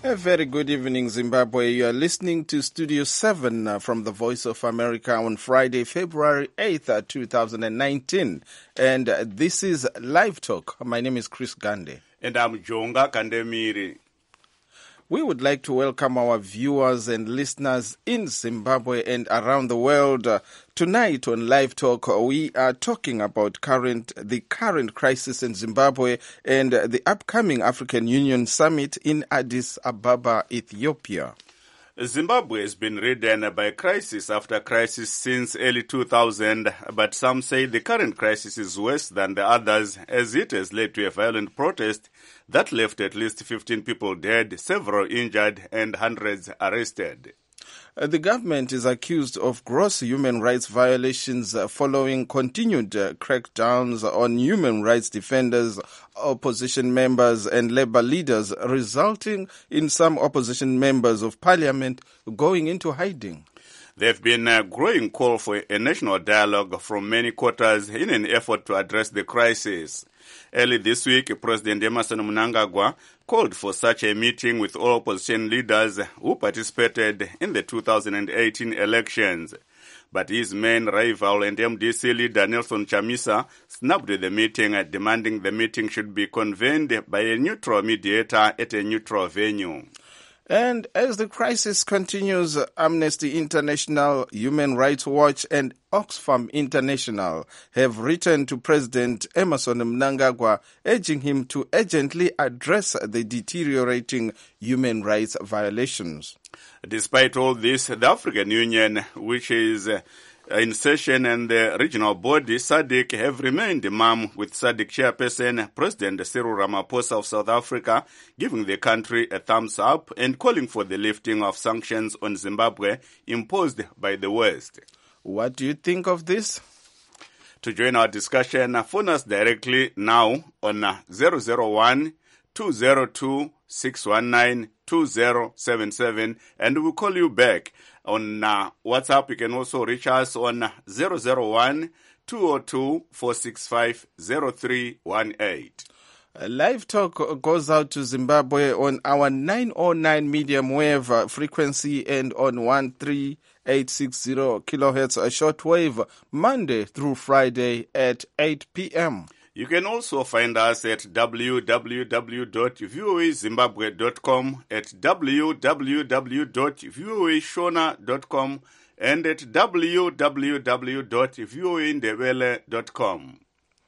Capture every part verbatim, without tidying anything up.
A very good evening, Zimbabwe. You are listening to Studio seven uh, from the Voice of America on Friday, February eighth, uh, two thousand nineteen. And uh, this is Live Talk. My name is Chris Gande. And I'm Jonga Kandemiri. We would like to welcome our viewers and listeners in Zimbabwe and around the world. Uh, tonight on Live Talk, uh, we are talking about current the current crisis in Zimbabwe and uh, the upcoming African Union Summit in Addis Ababa, Ethiopia. Zimbabwe has been ridden by crisis after crisis since early two thousand, but some say the current crisis is worse than the others, as it has led to a violent protest that left at least fifteen people dead, several injured, and hundreds arrested. Uh, the government is accused of gross human rights violations uh, following continued uh, crackdowns on human rights defenders, opposition members and labor leaders, resulting in some opposition members of parliament going into hiding. There have been a growing call for a national dialogue from many quarters in an effort to address the crisis. Early this week, President Emmerson Mnangagwa called for such a meeting with all opposition leaders who participated in the two thousand eighteen elections. But his main rival and M D C leader Nelson Chamisa snubbed the meeting, demanding the meeting should be convened by a neutral mediator at a neutral venue. And as the crisis continues, Amnesty International, Human Rights Watch and Oxfam International have written to President Emmerson Mnangagwa urging him to urgently address the deteriorating human rights violations. Despite all this, the African Union, which is in session, and the regional body S A D C have remained mum, with S A D C chairperson President Cyril Ramaphosa of South Africa giving the country a thumbs up and calling for the lifting of sanctions on Zimbabwe imposed by the West. What do you think of this? To join our discussion, phone us directly now on zero zero one, two zero two, six one nine, two zero seven seven, and we'll call you back. On uh, WhatsApp, you can also reach us on zero zero one, two zero two, four six five, zero three one eight. Uh, Live Talk goes out to Zimbabwe on our nine oh nine medium wave uh, frequency and on one three eight six zero kilohertz uh, shortwave Monday through Friday at eight p.m. You can also find us at w w w dot v o a zimbabwe dot com, at w w w dot v o a shona dot com, and at w w w dot v o a ndebele dot com.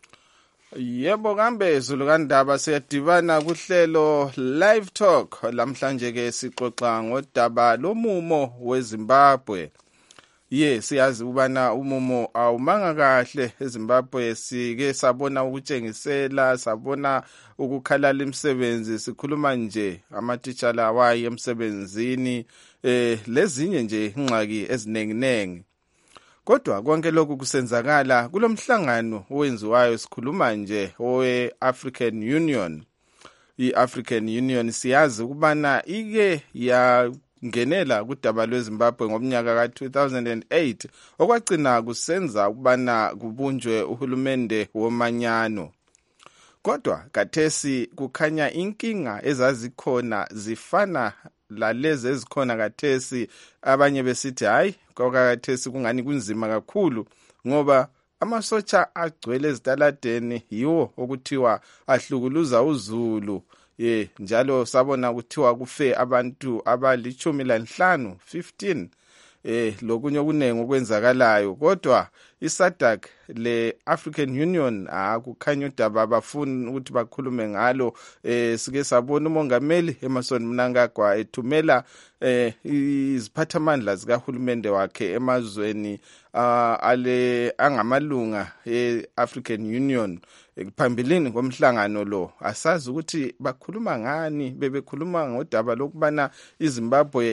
Yebo kambe zulukandaba siyadibana kuhlelo Live Talk lamhlanje ke sixoxa ngodaba lomumo weZimbabwe. Ye siyazi ubana umumo awumanga kahle eZimbabwe, sike sabona ukutshengisela, sabona ukukhalala imisebenzi, sikhuluma nje amatitshala awayi emsebenzini eh lezinye nje ingxaki ezinenginengi. Kodwa konke lokhu kusenzakala kulomhlangano owenziwayo, sikhuluma nje owe African Union. I-African Union siyazi ukubana ike ya ngenela kudaba lweZimbabwe ngomnyaka ka two thousand eight okwagcina kusenza ukubana kubunjwe uhulumende womanyano. Kodwa kathesi kukhanya inkinga ezazikhona zifana lalezi ezikhona kathesi, abanye besithi hayi kwakathesi kungani kunzima kakhulu ngoba amasotsha agcwele ezitaladeni yiwo okuthiwa ahlukuluza uZulu. Ye njalo sabona kuthiwa kufe abantu abalichumi lanhlanu fifteen eh lokunye kunengi okwenzakalayo. Kodwa i-S A D C le African Union akukhanya udaba abafuni ukuthi bakhulume ngalo. Eh sike sabona umongameli Emmerson Mnangagwa ethumela eh iziphathamandla zikahulumende wakhe emazweni uh, ale angamalunga e-African Union phambilini komhlangano lo. Asazi ukuthi bakhuluma ngani, bebekhuluma ngodaba lokubana iZimbabwe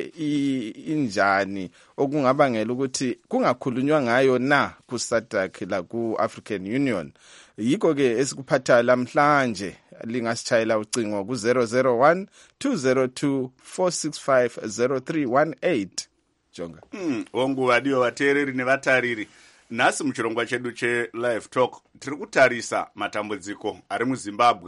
injani okungabangela ukuthi kungakhulunywa ngayo na ku-S A D C la ku-African Union. Yikho ke esikuphatha lamhlanje, lingasitshayela ucingo ku zero zero one, two zero two, four six five, zero three one eight. Jonga. Mm, ongu wadio watereri nevatariri. Nasi muchirongwa chedu che Live Talk tiri kutarisa matambudziko ari muZimbabwe.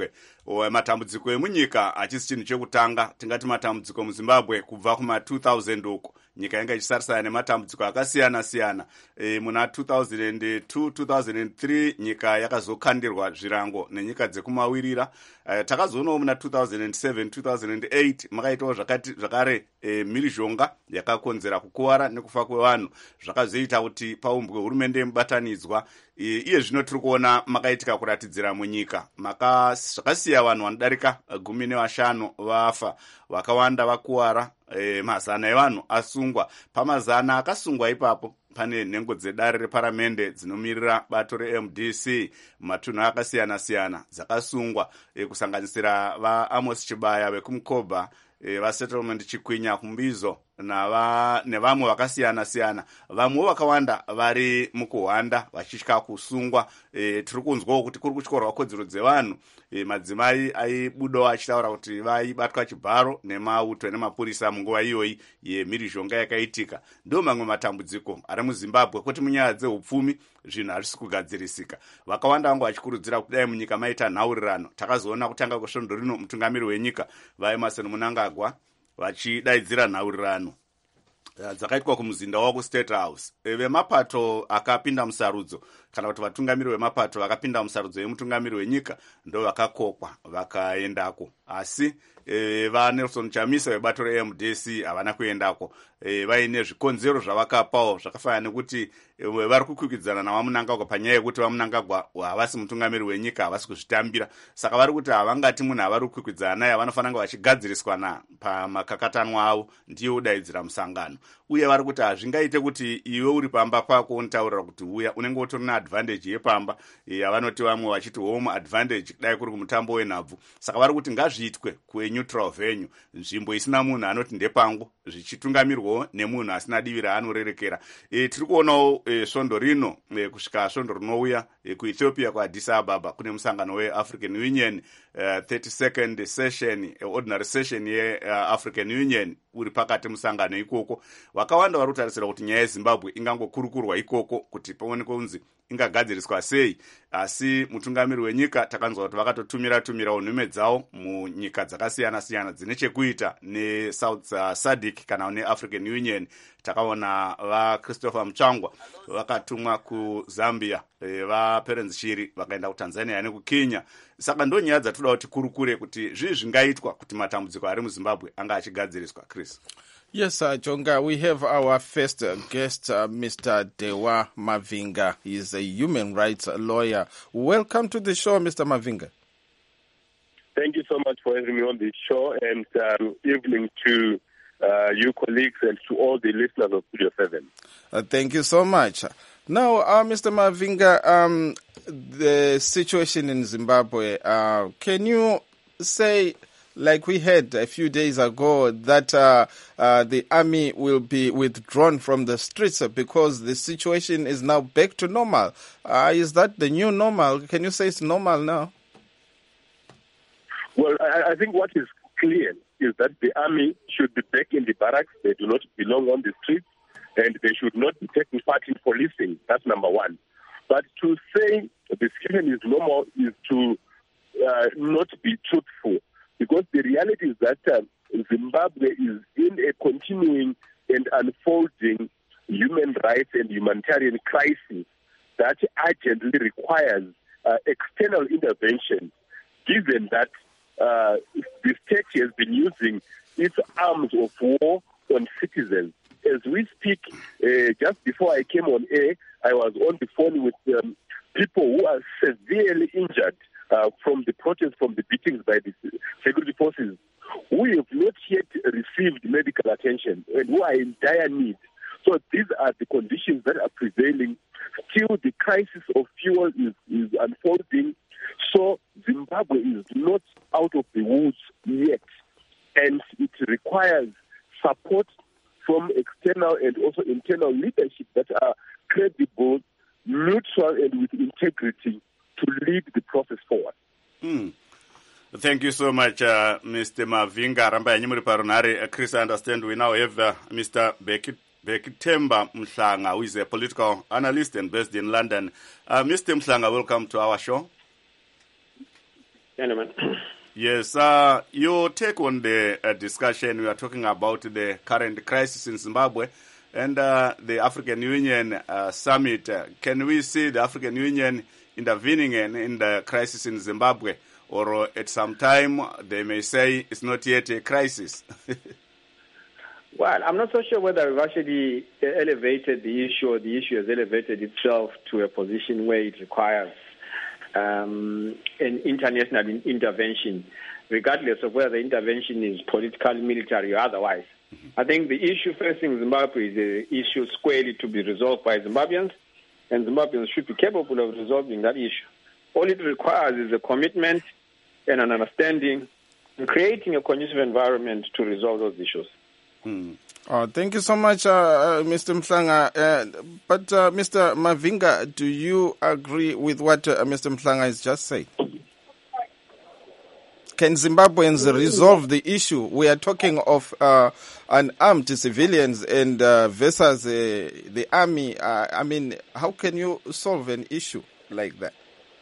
matambudziko emunyika achisi chinhu chekutanga. Tingati matambudziko muZimbabwe kubva kuma two thousand uko nyika yanga ichisarisana nematambudziko akasiyana siyana. E, muna two thousand two two thousand three nyika yakazokandirwa zvirango nenyika dzekumawirira. E, takazoonawo muna two thousand seven two thousand eight makaitawo zvakati zvakare e, mhirizhonga yakakonzera kukuwara nekufa kwevanhu zvakazoita kuti paumbwe hurumende yemubatanidzwa. E, iye zvino tiri kuona makaitika kuratidzira munyika maka zvakasiya vanhu vanodarika gumi nevashanu vafa, vakawanda vakuwara. E, mazana evanhu asungwa. Pamazana akasungwa ipapo pane nhengo dzedare reparamende dzinomirira bato re-M D C matunhu akasiyana siyana dzakasungwa, e, kusanganisira vaAmos Chibaya vekumukobha, e, vasettlement Chikwinya kumbizo nava nevamwe vakasiyana siyana. Vamwe vakawanda vari mukuhwanda vachitya kusungwa. E, tiri kunzwawo kuti kuri kutyorwa kodzero dzevanhu. E, madzimai aibudawo achitaura kuti vaibatwa chibharo nemauto nemapurisa munguva iyoyi yemhirizhonga yakaitika. Ndo mamwe matambudziko ari muZimbabwe kuti munyaya dzeupfumi zvinhu hazvisi kugadzirisika. Vakawanda vangu vachikurudzira kuti dai munyika maita nhaurirano. Takazoona kutanga kwesvondo rino mutungamiri wenyika vaEmmerson Mnangagwa vachidaidzira nhaurirano dzakaitwa kumuzinda wavo kuState House. E, vemapato akapinda musarudzo kana kuti vatungamiri vemapato vakapinda musarudzo yemutungamiri wenyika ndo vakakokwa vakaendako, asi e, vaNelson Chamisa vebato re-M D C havana kuendako. E, vaine zvikonzero zvavakapawo zvakafanana nekuti e, vari kukwikwidzana navaMnangagwa panyaya yekuti vaMnangagwa havasi mutungamiri wenyika, havasi kuzvitambira. Saka vari kuti havangati munhu avari kukwikwidzana naye, vanofanira kunge vachigadziriswana pamakakatanwa avo, ndiye udaidzira musangano. Uye vari kuti hazvingaite kuti iwe uri pamba pako unitaurira kuti uya unenge utori neadvantage yepamba, yavanoti vamwe vachiti home advantage dai kuri kumutambo wenhabvu. Saka vari kuti ngazviitwe kuneutral venue, nzvimbo isina munhu anoti ndepangu, zvichitungamirwawo nemunhu asina divi raanorerekera. E, tiri kuonawo e, svondo rino e, kusvika svondo rinouya e, kuEthiopia kuAddis Ababa kune musangano weAfrican Union uh, thirty-second session uh, ordinary session yeAfrican uh, Union uri pakati musangano ikoko. Vakawanda vari kutarisira kuti nyaya yeZimbabwe ingangokurukurwa ikoko kuti paonekwe kunzi ingagadziriswa sei, asi mutungamiri wenyika takanzwa kuti vakatotumira tumirawo nhume dzavo munyika dzakasiyana siyana dzine chekuita neSouth uh, SADC kana neAfrican Union. Takaona vaChristopher Muchangwa vakatumwa kuZambia, e, vaPerence Shiri vakaenda kuTanzania nekuKenya. Saka ndo nyaya dzatoda kuti kurukure kuti zvii zvingaitwa kuti matambudziko ari muZimbabwe anga achigadziriswa. Chris. Yes, uh, Jonga, we have our first uh, guest, uh, Mister Dewa Mavinga. He is a human rights lawyer. Welcome to the show, Mister Mavinga. Thank you so much for having me on the show, and um, evening to uh, you colleagues and to all the listeners of Studio seven. Uh, thank you so much. Now, uh, Mister Mavinga, um, the situation in Zimbabwe, uh, can you say, like we heard a few days ago, that uh, uh, the army will be withdrawn from the streets because the situation is now back to normal? Uh, is that the new normal? Can you say it's normal now? Well, I, I think what is clear is that the army should be back in the barracks. They do not belong on the streets, and they should not be taking part in policing. That's number one. But to say the situation is normal is to uh, not be truthful, because the reality is that uh, Zimbabwe is in a continuing and unfolding human rights and humanitarian crisis that urgently requires uh, external intervention, given that uh, the state has been using its arms of war on citizens. As we speak, uh, just before I came on air, I was on the phone with um, people who are severely injured uh, from the protests, from the beatings by the security forces, who have not yet received medical attention and who are in dire need. So these are the conditions that are prevailing. Still, the crisis of fuel is, is unfolding. So Zimbabwe is not out of the woods yet, and it requires support from external and also internal leadership that are credible, neutral, and with integrity to lead the process forward. Mm. Thank you so much, uh, Mister Mavinga. Ramba Nyimuri Parunare. Chris, I understand we now have uh, Mister Becky Bekitemba Mhlanga, who is a political analyst and based in London. Uh, Mister Mhlanga, welcome to our show. Gentlemen. Yes, uh, your take on the uh, discussion, we are talking about the current crisis in Zimbabwe and uh, the African Union uh, summit. Uh, can we see the African Union intervening in, in the crisis in Zimbabwe? Or uh, at some time they may say it's not yet a crisis? Well, I'm not so sure whether we've actually elevated the issue or the issue has elevated itself to a position where it requires um, an international intervention, regardless of whether the intervention is political, military, or otherwise. Mm-hmm. I think the issue facing Zimbabwe is an issue squarely to be resolved by Zimbabweans, and Zimbabweans should be capable of resolving that issue. All it requires is a commitment and an understanding and creating a conducive environment to resolve those issues. Hmm. Oh, thank you so much, uh, uh, Mister Mhlanga. Uh, but, uh, Mister Mavinga, do you agree with what uh, Mister Mhlanga has just said? Can Zimbabweans resolve the issue? We are talking of uh, unarmed civilians and uh, versus uh, the army. Uh, I mean, how can you solve an issue like that?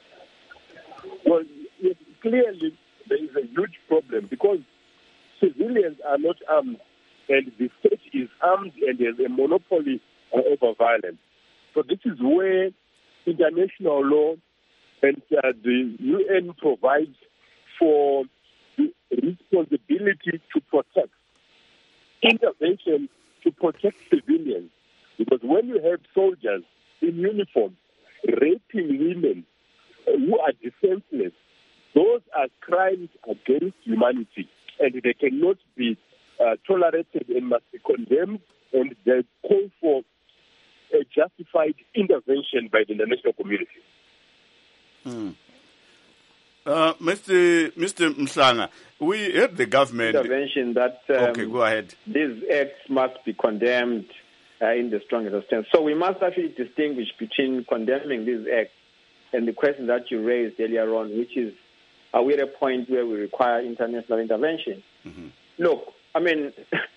Well, yes, clearly there is a huge problem because civilians are not armed and the state is armed and has a monopoly uh, over violence. So this is where international law and uh, the U N provides for the responsibility to protect, intervention to protect civilians. Because when you have soldiers in uniform raping women who are defenseless, those are crimes against humanity, and they cannot be uh, tolerated and must be condemned, and they call for a justified intervention by the international community. Hmm. Uh, Mister Mister Mhlanga, we heard the government intervention that um, okay, go ahead. These acts must be condemned uh, in the strongest sense. So we must actually distinguish between condemning these acts and the question that you raised earlier on, which is, are we at a point where we require international intervention? Mm-hmm. Look, I mean,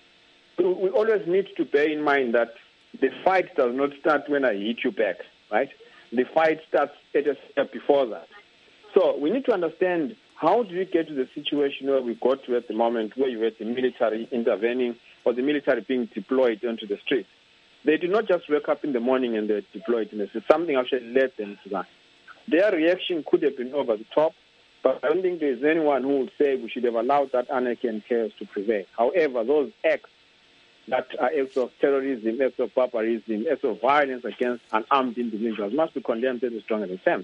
we always need to bear in mind that the fight does not start when I hit you back, right? The fight starts at a step before that. So we need to understand, how do we get to the situation where we got to at the moment where you had the military intervening or the military being deployed onto the streets? They did not just wake up in the morning and they're deployed in the streets. Something actually led them to that. Their reaction could have been over the top, but I don't think there's anyone who would say we should have allowed that anarchy and chaos to prevail. However, those acts that are acts of terrorism, acts of barbarism, acts of violence against unarmed individuals must be condemned in the strongest terms.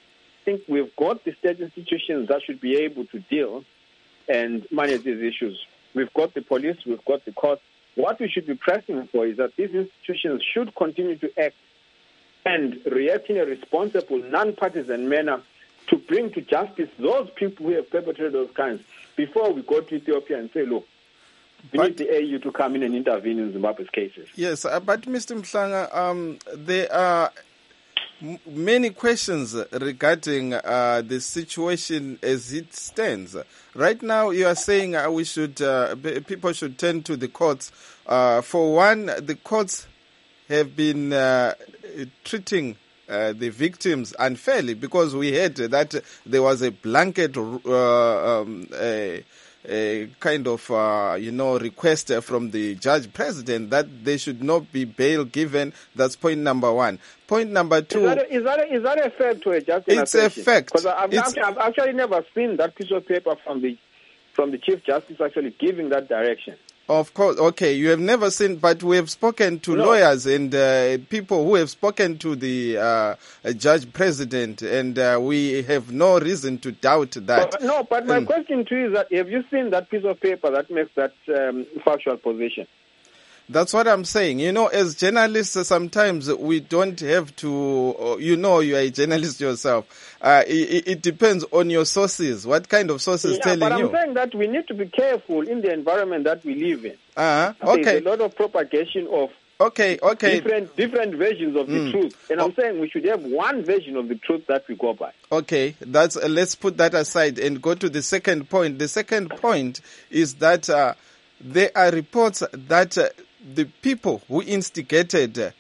I think we've got the state institutions that should be able to deal and manage these issues. We've got the police, we've got the courts. What we should be pressing for is that these institutions should continue to act and react in a responsible, non-partisan manner to bring to justice those people who have perpetrated those crimes before we go to Ethiopia and say, look, we but, need the A U to come in and intervene in Zimbabwe's cases. Yes, uh, but Mister Mhlanga, um, there are m- many questions regarding uh, the situation as it stands. Right now, you are saying uh, we should, uh, b- people should turn to the courts. Uh, for one, the courts have been uh, treating uh, the victims unfairly, because we heard that there was a blanket uh, um, a, a kind of, uh, you know, request from the judge president that there should not be bail given. That's point number one. Point number two. Is that a, is that a, is that a fact to a judge? It's a fact. Because I've, actually, I've actually never seen that piece of paper from the from the Chief Justice actually giving that direction. Of course, okay, you have never seen, but we have spoken to no. lawyers and uh, people who have spoken to the uh, judge president, and uh, we have no reason to doubt that. But, no, but my um, question to you is that, have you seen that piece of paper that makes that um, factual position? That's what I'm saying. You know, as journalists, sometimes we don't have to, you know, you are a journalist yourself. Uh, it, it depends on your sources. What kind of sources yeah, telling but I'm you? I'm saying that we need to be careful in the environment that we live in. Uh-huh. Okay. There's a lot of propagation of okay, okay. different different versions of mm. the truth. And oh. I'm saying we should have one version of the truth that we go by. Okay, that's uh, let's put that aside and go to the second point. The second point is that uh, there are reports that uh, the people who instigated uh,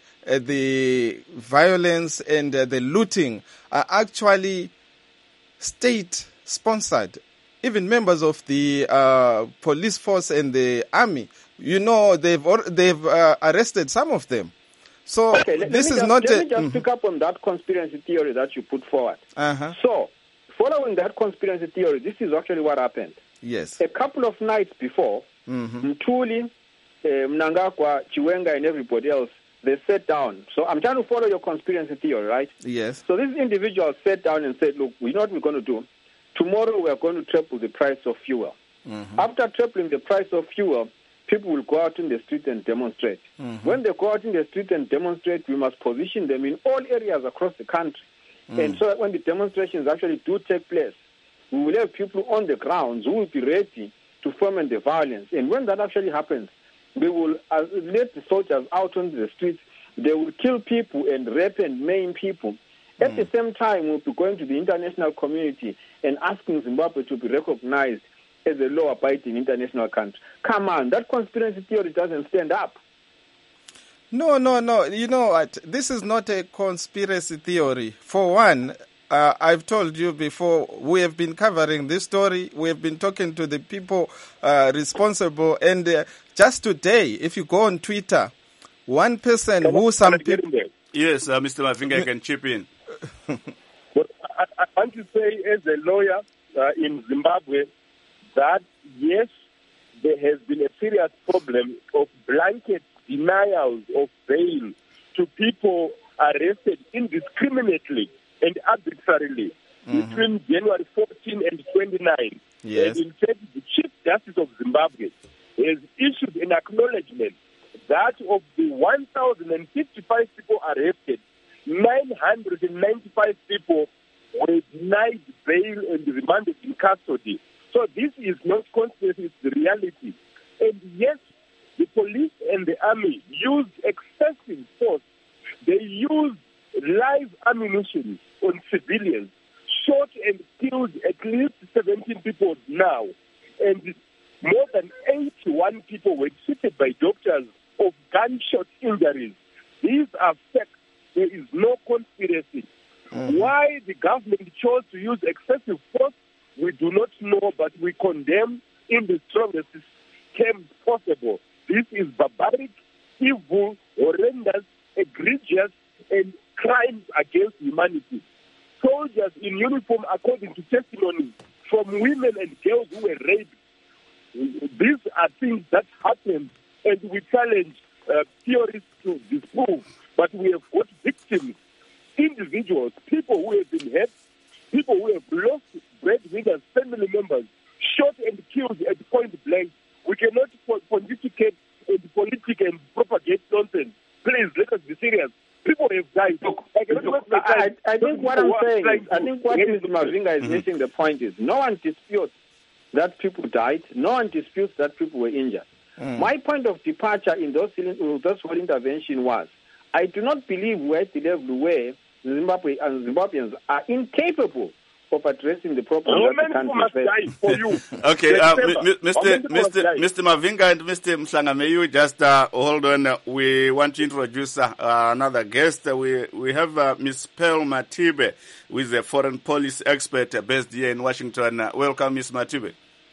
the violence and uh, the looting are actually state-sponsored even members of the uh, police force and the army, you know, they've or, they've uh, arrested some of them. So okay, let, this let is just, not let a, me just mm-hmm. pick up on that conspiracy theory that you put forward. Uh-huh. So, following that conspiracy theory, this is actually what happened. Yes. A couple of nights before, Mm-hmm. Mtuli, uh, Mnangagwa, Chiwenga, and everybody else, they sat down. So I'm trying to follow your conspiracy theory, right? Yes. So these individuals sat down and said, look, we know what we're going to do. Tomorrow we are going to triple the price of fuel. Mm-hmm. After tripling the price of fuel, people will go out in the street and demonstrate. Mm-hmm. When they go out in the street and demonstrate, we must position them in all areas across the country. Mm. And so that when the demonstrations actually do take place, we will have people on the grounds who will be ready to foment the violence. And when that actually happens, we will uh, let the soldiers out on the streets. They will kill people and rape and maim people. At mm. the same time, we'll be going to the international community and asking Zimbabwe to be recognized as a law-abiding international country. Come on, that conspiracy theory doesn't stand up. No, no, no. You know what? This is not a conspiracy theory. For one, uh, I've told you before, we have been covering this story. We have been talking to the people uh, responsible. And uh, just today, if you go on Twitter, one person Can who I, some people... Yes, uh, Mister Mavinga, I can chip in. But I, I want to say, as a lawyer uh, in Zimbabwe, that yes, there has been a serious problem of blanket denials of bail to people arrested indiscriminately and arbitrarily mm-hmm. between January fourteenth and twenty-ninth. Yes. And in fact, the Chief Justice of Zimbabwe has issued an acknowledgement that of the one thousand fifty-five people arrested, nine hundred ninety-five people were denied bail and remanded in custody. So this is not conspiracy, it's the reality. And yes, the police and the army used excessive force. They used live ammunition on civilians, shot and killed at least seventeen people now. And more than eighty-one people were treated by doctors of gunshot injuries. These are facts. There is no conspiracy. Mm-hmm. Why the government chose to use excessive force, we do not know, but we condemn in the strongest terms possible. This is barbaric, evil, horrendous, egregious, and crimes against humanity. Soldiers in uniform, according to testimony from women and girls who were raped, these are things that happen, and we challenge uh, theorists to disprove. But we have got victims, individuals, people who have been hurt, people who have lost breadwinners, family members, shot and killed at point blank. We cannot pontificate and politic and propagate nonsense. Please, let us be serious. People have died. Look, I, look, I, I think what I'm saying is, I think what Mister Mavinga is mm-hmm. missing the point is, no one disputes that people died. No one disputes that people were injured. Mm. My point of departure in those, those whole intervention was, I do not believe we're at the level where Zimbabwe and Zimbabweans are incapable of addressing the problem no that the country faces. For you. Okay, uh, Mister Mister Mister Mavinga and Mister Mhlanga, may you just uh, hold on. Uh, we want to introduce uh, another guest. Uh, we we have uh, Miz Pearl Matibe, who is a foreign policy expert uh, based here in Washington. Uh, welcome, Miz Matibe.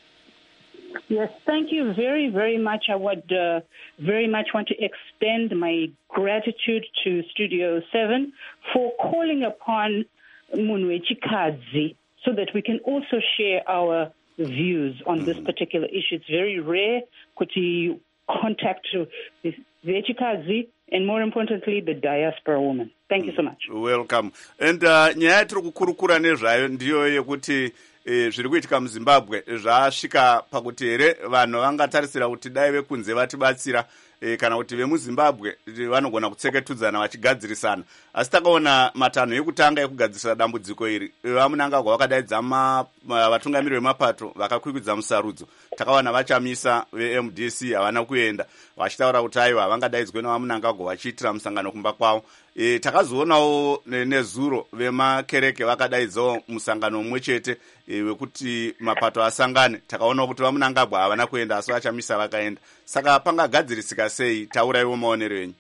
Yes, thank you very, very much. I would uh, very much want to extend my gratitude to Studio seven for calling upon Munwe Chikadzi so that we can also share our views on this particular issue. It's very rare to contact the Chikadzi and, more importantly, the diaspora woman. Thank you so much. Welcome. And uh, nyaya tiri kukurukura nezvayo ndiyo yekuti E, zviri kuitika muZimbabwe zvasvika pakuti here vanhu vangatarisira kuti dai vekunze vatibatsira e, kana kuti vemuZimbabwe vanogona kutseketudzana vachigadzirisana. Asi takaona matanho ekutanga ekugadzirisa dambudziko iri, vaMunangagwa vakadaidza vatungamiri vemapato vakakwikwidza musarudzo. Takaona vachamisa ve-M D C havana kuenda, vachitaura kuti aiwa vangadaidzwe navaMunangagwa vachiitira musangano kumba kwavo. E, takazoonawo nezuro vemakereke vakadaidzawo musangano mumwe chete e, wekuti mapato asangane. Takaona kuti vaMunangagwa havana kuenda asi vachamisa vakaenda. Saka pangagadzirisika sei? Tauraiwo maonero enyu.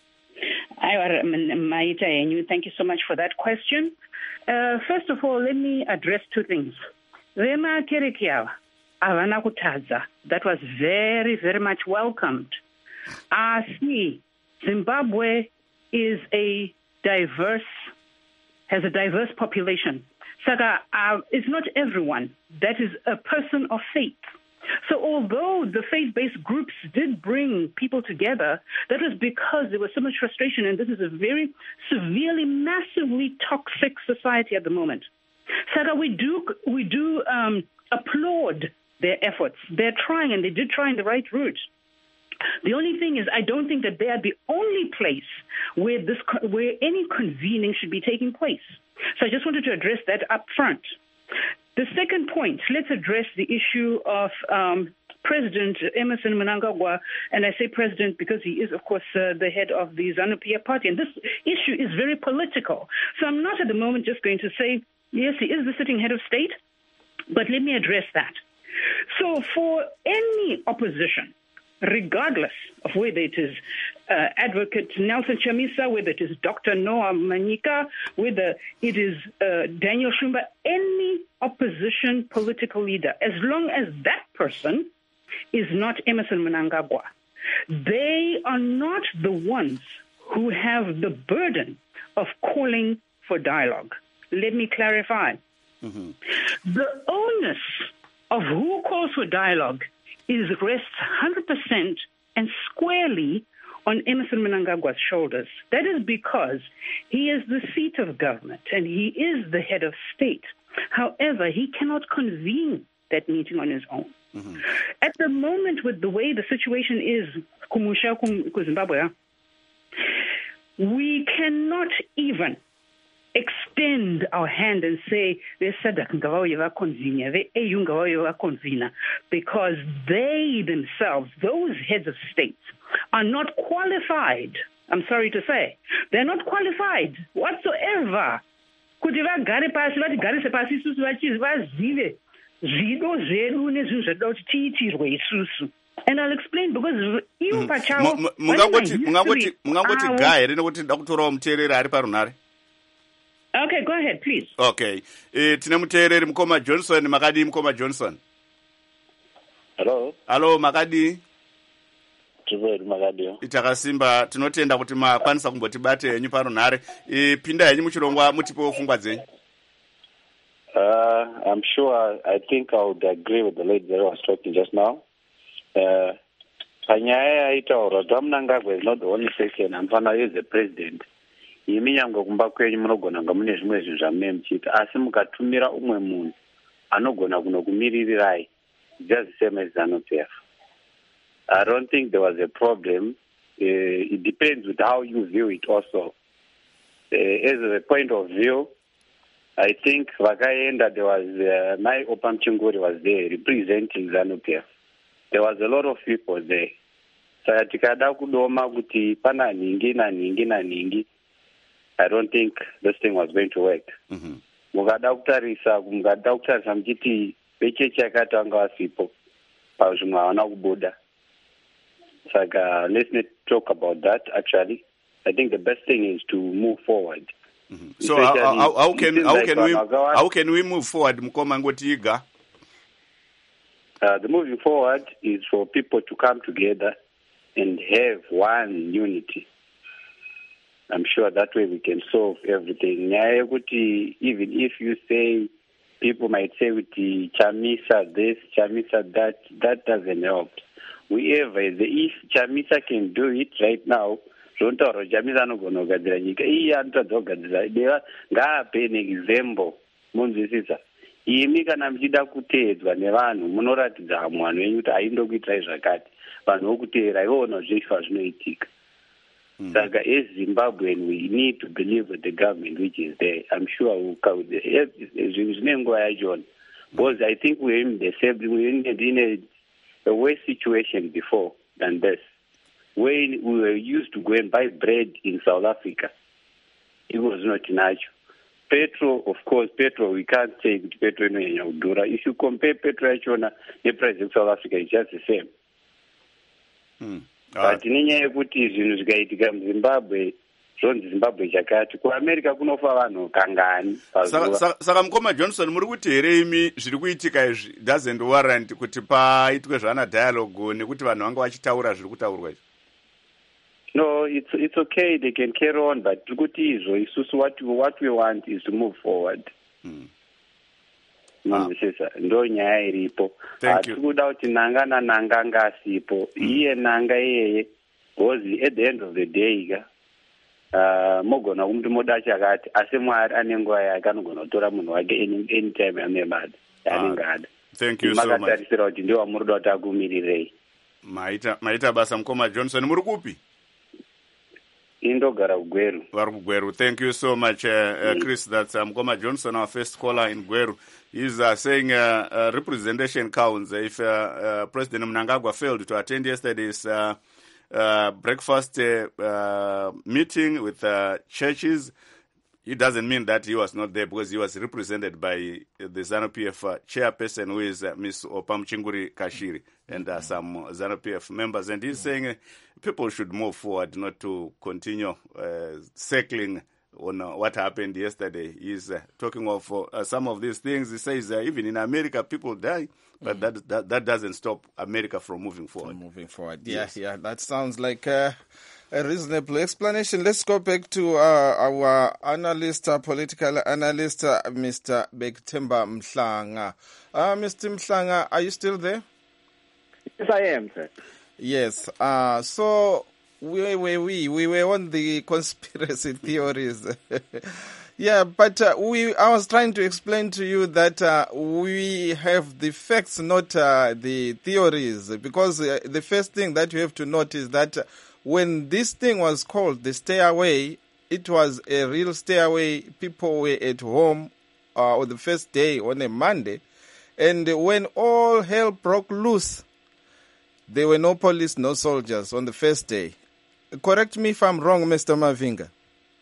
Aiwa Maita henyu, thank you so much for that question. Uh, first of all, let me address two things. vemakereke ava havana kutadza. That was very, very much welcomed. Asi, Zimbabwe is a diverse, has a diverse population. Saka, uh, it's not everyone that is a person of faith. So although the faith-based groups did bring people together, that was because there was so much frustration, and this is a very severely, massively toxic society at the moment. Saka, we do, we do um, applaud their efforts. They're trying, and they did try in the right route. The only thing is, I don't think that they are the only place where this, where any convening should be taking place. So I just wanted to address that up front. The second point, let's address the issue of um, President Emmerson Mnangagwa, and I say president because he is, of course, uh, the head of the ZANU-P F party, and this issue is very political. So I'm not at the moment just going to say, yes, he is the sitting head of state, but let me address that. So for any opposition, regardless of whether it is uh, Advocate Nelson Chamisa, whether it is Doctor Noah Manyika, whether it is uh, Daniel Shumba, any opposition political leader, as long as that person is not Emmerson Mnangagwa, they are not the ones who have the burden of calling for dialogue. Let me clarify. Mm-hmm. The onus of who calls for dialogue is rests one hundred percent and squarely on Emmerson Mnangagwa's shoulders. That is because he is the seat of government and he is the head of state. However, he cannot convene that meeting on his own. Mm-hmm. At the moment, with the way the situation is, Kumusha Zimbabwe, we cannot even extend our hand and say, because they themselves, those heads of states, are not qualified. I'm sorry to say. They're not qualified whatsoever. And I'll explain because you Pachao. Okay, go ahead, please. Okay. Eh, tine muteereri Mukoma Johnson, makadi Mukoma Johnson. Hello. Hello, makadi. Tiberi makadi. Itakasimba tinotenda kuti makwanisa kumbotibate yenyu parunhare. E, pinda yenyu muchirongwa mutipo pfungwa dzenyu. Uh, I'm sure, I think I would agree with the lady that was talking just now. Uh, Panyaya aitaura kuti Mnangagwa is not the only person, Amfana is the president. Imi nyango kumba kwenyu munogona nga mune zvimwe zvinhu zvamune muchiita, asi mukatumira umwe munhu anogona kunokumiririrai, just the same as ZANU-P F. I don't think there was a problem. Uh, it depends with how you view it also. Uh, as a point of view, I think Vakaenda, there was, uh, my Opam Chinguri was there representing ZANU-P F. There was a lot of people there. So tikada kudoma kuti pana ningi na ningi na ningi. I don't think this thing was going to work. Mugada kutarisa, mugada kutarisa mchiti pecheche yakatanga wasipo. Pauzhumwa wana kubuda. So uh, let's not talk about that actually. I think the best thing is to move forward. Mm-hmm. So how, how, how can how like can we how can we move forward, Mukoma Ngotiga? Uh, the moving forward is for people to come together and have one unity. I'm sure that way we can solve everything. Even if you say, people might say with the Chamisa this, Chamisa that, that doesn't help. Whoever, if Chamisa can do it right now, don't worry, Chamisa no gono gadira nyika. Iya anta do gadira. Dewa ngape an example. Munzisisa. Imi kana mchida kuteedzwa nevanhu munoratidza hamwanu yenyu kuti haindokuitirai zvakati. Vanhu vokuteera ivono zvifa zvinoitika. Saka as Zimbabwean, we need to believe with the government which is there. I'm sure we'll come. Because I think we're in the same, we're in a, a worse situation before than this. When we were used to go and buy bread in South Africa, it was not natural. Petrol, of course, petrol, we can't say petrol in Udura. If you compare petrol and the price in South Africa, it's just the same. Hmm. But in Zimbabwe, zvonzi zimbabwe chakati. Kuamerica kunofa vanhu kangani pazuva. Saka saka mukoma Johnson muri kuti here imi zviri kuitika izvi doesn't warrant kuti paitwe zvana dialogue nekuti vanhu vanga vachitaura zviri kutaurwa izvi? No, it's it's okay, they can carry on, but kuti izvo isusu what we, what we want is to move forward. Mm. Mamvisisa ndo nyaya iripo. Hatikuda kuti nanga nananga ngasipo. Iye nanga iyeye gozi at the end of the day ka uh, mogona kumti moda chakati asi Mwari ane nguva yake anogona kutora munhu wake any anytime ane mad anenge ada. Thank you so much. Makatarisira kuti ndiwo muri kuti akumirirei. Maita maita basa mukoma Johnson muri kupi? Indogara kugweru. Vari kugweru. Thank you so much, uh, uh, Chris. That's um, Mukoma Johnson, our first caller in Gweru. He's uh, saying uh, uh, representation counts. If uh, uh, President Mnangagwa failed to attend yesterday's uh, uh, breakfast uh, uh, meeting with uh, churches, it doesn't mean that he was not there because he was represented by the ZANU-P F uh, chairperson, who is uh, Miss Opam Chinguri Kashiri, and uh, some ZANU-P F members. And he's saying uh, people should move forward, not to continue uh, circling on uh, what happened yesterday. He's uh, talking of uh, some of these things. He says uh, even in America, people die, but mm. that, that that doesn't stop America from moving forward. From moving forward, yes. yeah, yeah. That sounds like Uh... a reasonable explanation. Let's go back to uh, our analyst, uh, political analyst, uh, Mister Bektemba Mhlanga. Uh, Mister Mhlanga, are you still there? Yes, I am, sir. Yes. Uh, so we, we, we, we were on the conspiracy theories. Yeah, but uh, we. I was trying to explain to you that uh, we have the facts, not uh, the theories, because uh, the first thing that you have to note is that uh, when this thing was called the stay away, it was a real stay away. People were at home uh, on the first day, on a Monday. And when all hell broke loose, there were no police, no soldiers on the first day. Correct me if I'm wrong, Mister Mavinga.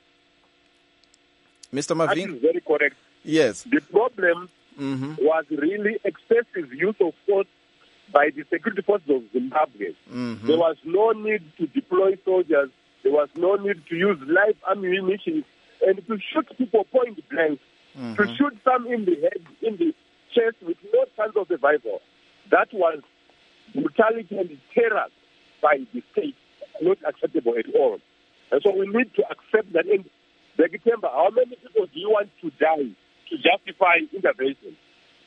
Mister Mavinga? That is very correct. Yes. The problem mm-hmm. was really excessive use of force by the security forces of Zimbabwe. Mm-hmm. There was no need to deploy soldiers. There was no need to use live ammunition and to shoot people point blank, mm-hmm. to shoot some in the head, in the chest with no chance of survival. That was brutality and terror by the state, not acceptable at all. And so we need to accept that. In September, how many people do you want to die to justify intervention?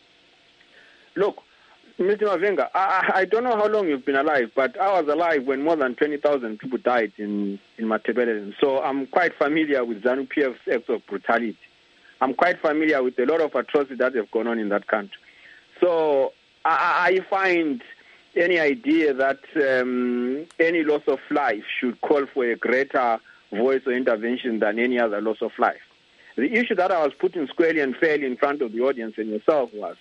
Look, Mister Mavinga, I, I don't know how long you've been alive, but I was alive when more than twenty thousand people died in, in Matabeleland. So I'm quite familiar with ZANU-P F's acts of brutality. I'm quite familiar with a lot of atrocities that have gone on in that country. So I, I find any idea that um, any loss of life should call for a greater voice or intervention than any other loss of life. The issue that I was putting squarely and fairly in front of the audience and yourself was,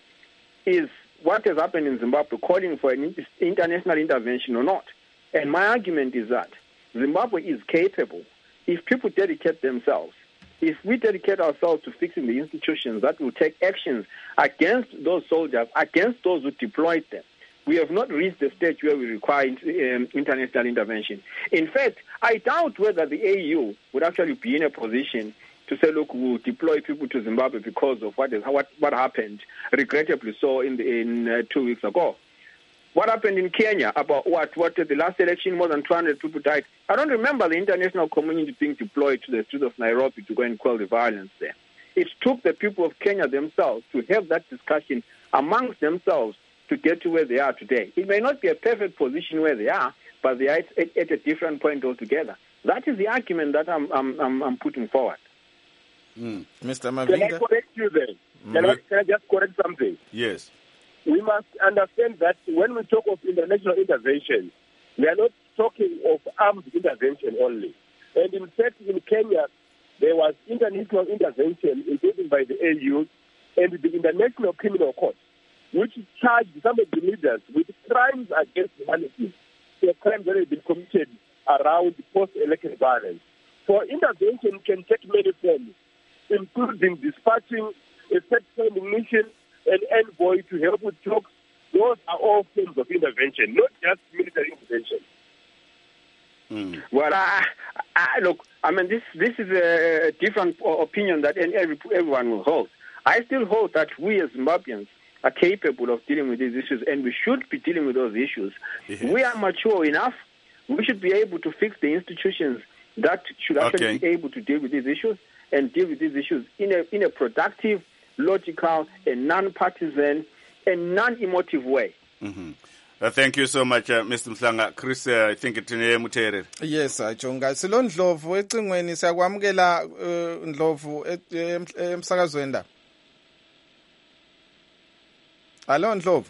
is what has happened in Zimbabwe calling for an international intervention or not? And my argument is that Zimbabwe is capable, if people dedicate themselves, if we dedicate ourselves to fixing the institutions that will take actions against those soldiers, against those who deployed them. We have not reached the stage where we require um, international intervention. In fact, I doubt whether the A U would actually be in a position to say, look, we'll deploy people to Zimbabwe because of what is what, what happened, regrettably so, in, the, in uh, two weeks ago. What happened in Kenya about what? What the last election, more than two hundred people died. I don't remember the international community being deployed to the streets of Nairobi to go and quell the violence there. It took the people of Kenya themselves to have that discussion amongst themselves to get to where they are today. It may not be a perfect position where they are, but they are at, at a different point altogether. That is the argument that I'm, I'm, I'm, I'm putting forward. Mm. Mister Mavinga? Can I correct you then? Mm. Can, I, can I just correct something? Yes. We must understand that when we talk of international intervention, we are not talking of armed intervention only. And in fact, in Kenya, there was international intervention, including by the A U and the International Criminal Court, which charged some of the leaders with crimes against humanity, the crimes that have been committed around post-election violence. So intervention can take many forms, including dispatching a fact-finding mission, an envoy to help with talks. Those are all forms of intervention, not just military intervention. Mm. Well, I, I, I look, I mean, this this is a different opinion that every, everyone will hold. I still hold that we as Zimbabweans are capable of dealing with these issues, and we should be dealing with those issues. Yes. We are mature enough. We should be able to fix the institutions that should actually okay. be able to deal with these issues and deal with these issues in a in a productive, logical, and non-partisan and non-emotive way. Mm-hmm. Uh, thank you so much, uh, Mister Mhlanga. Chris, uh, I think it's Mutere. Yes, Jonga. Silo Ndlovu ecingweni siyakwamukela Ndlovu emsakazweni la. Allo Ndlovu.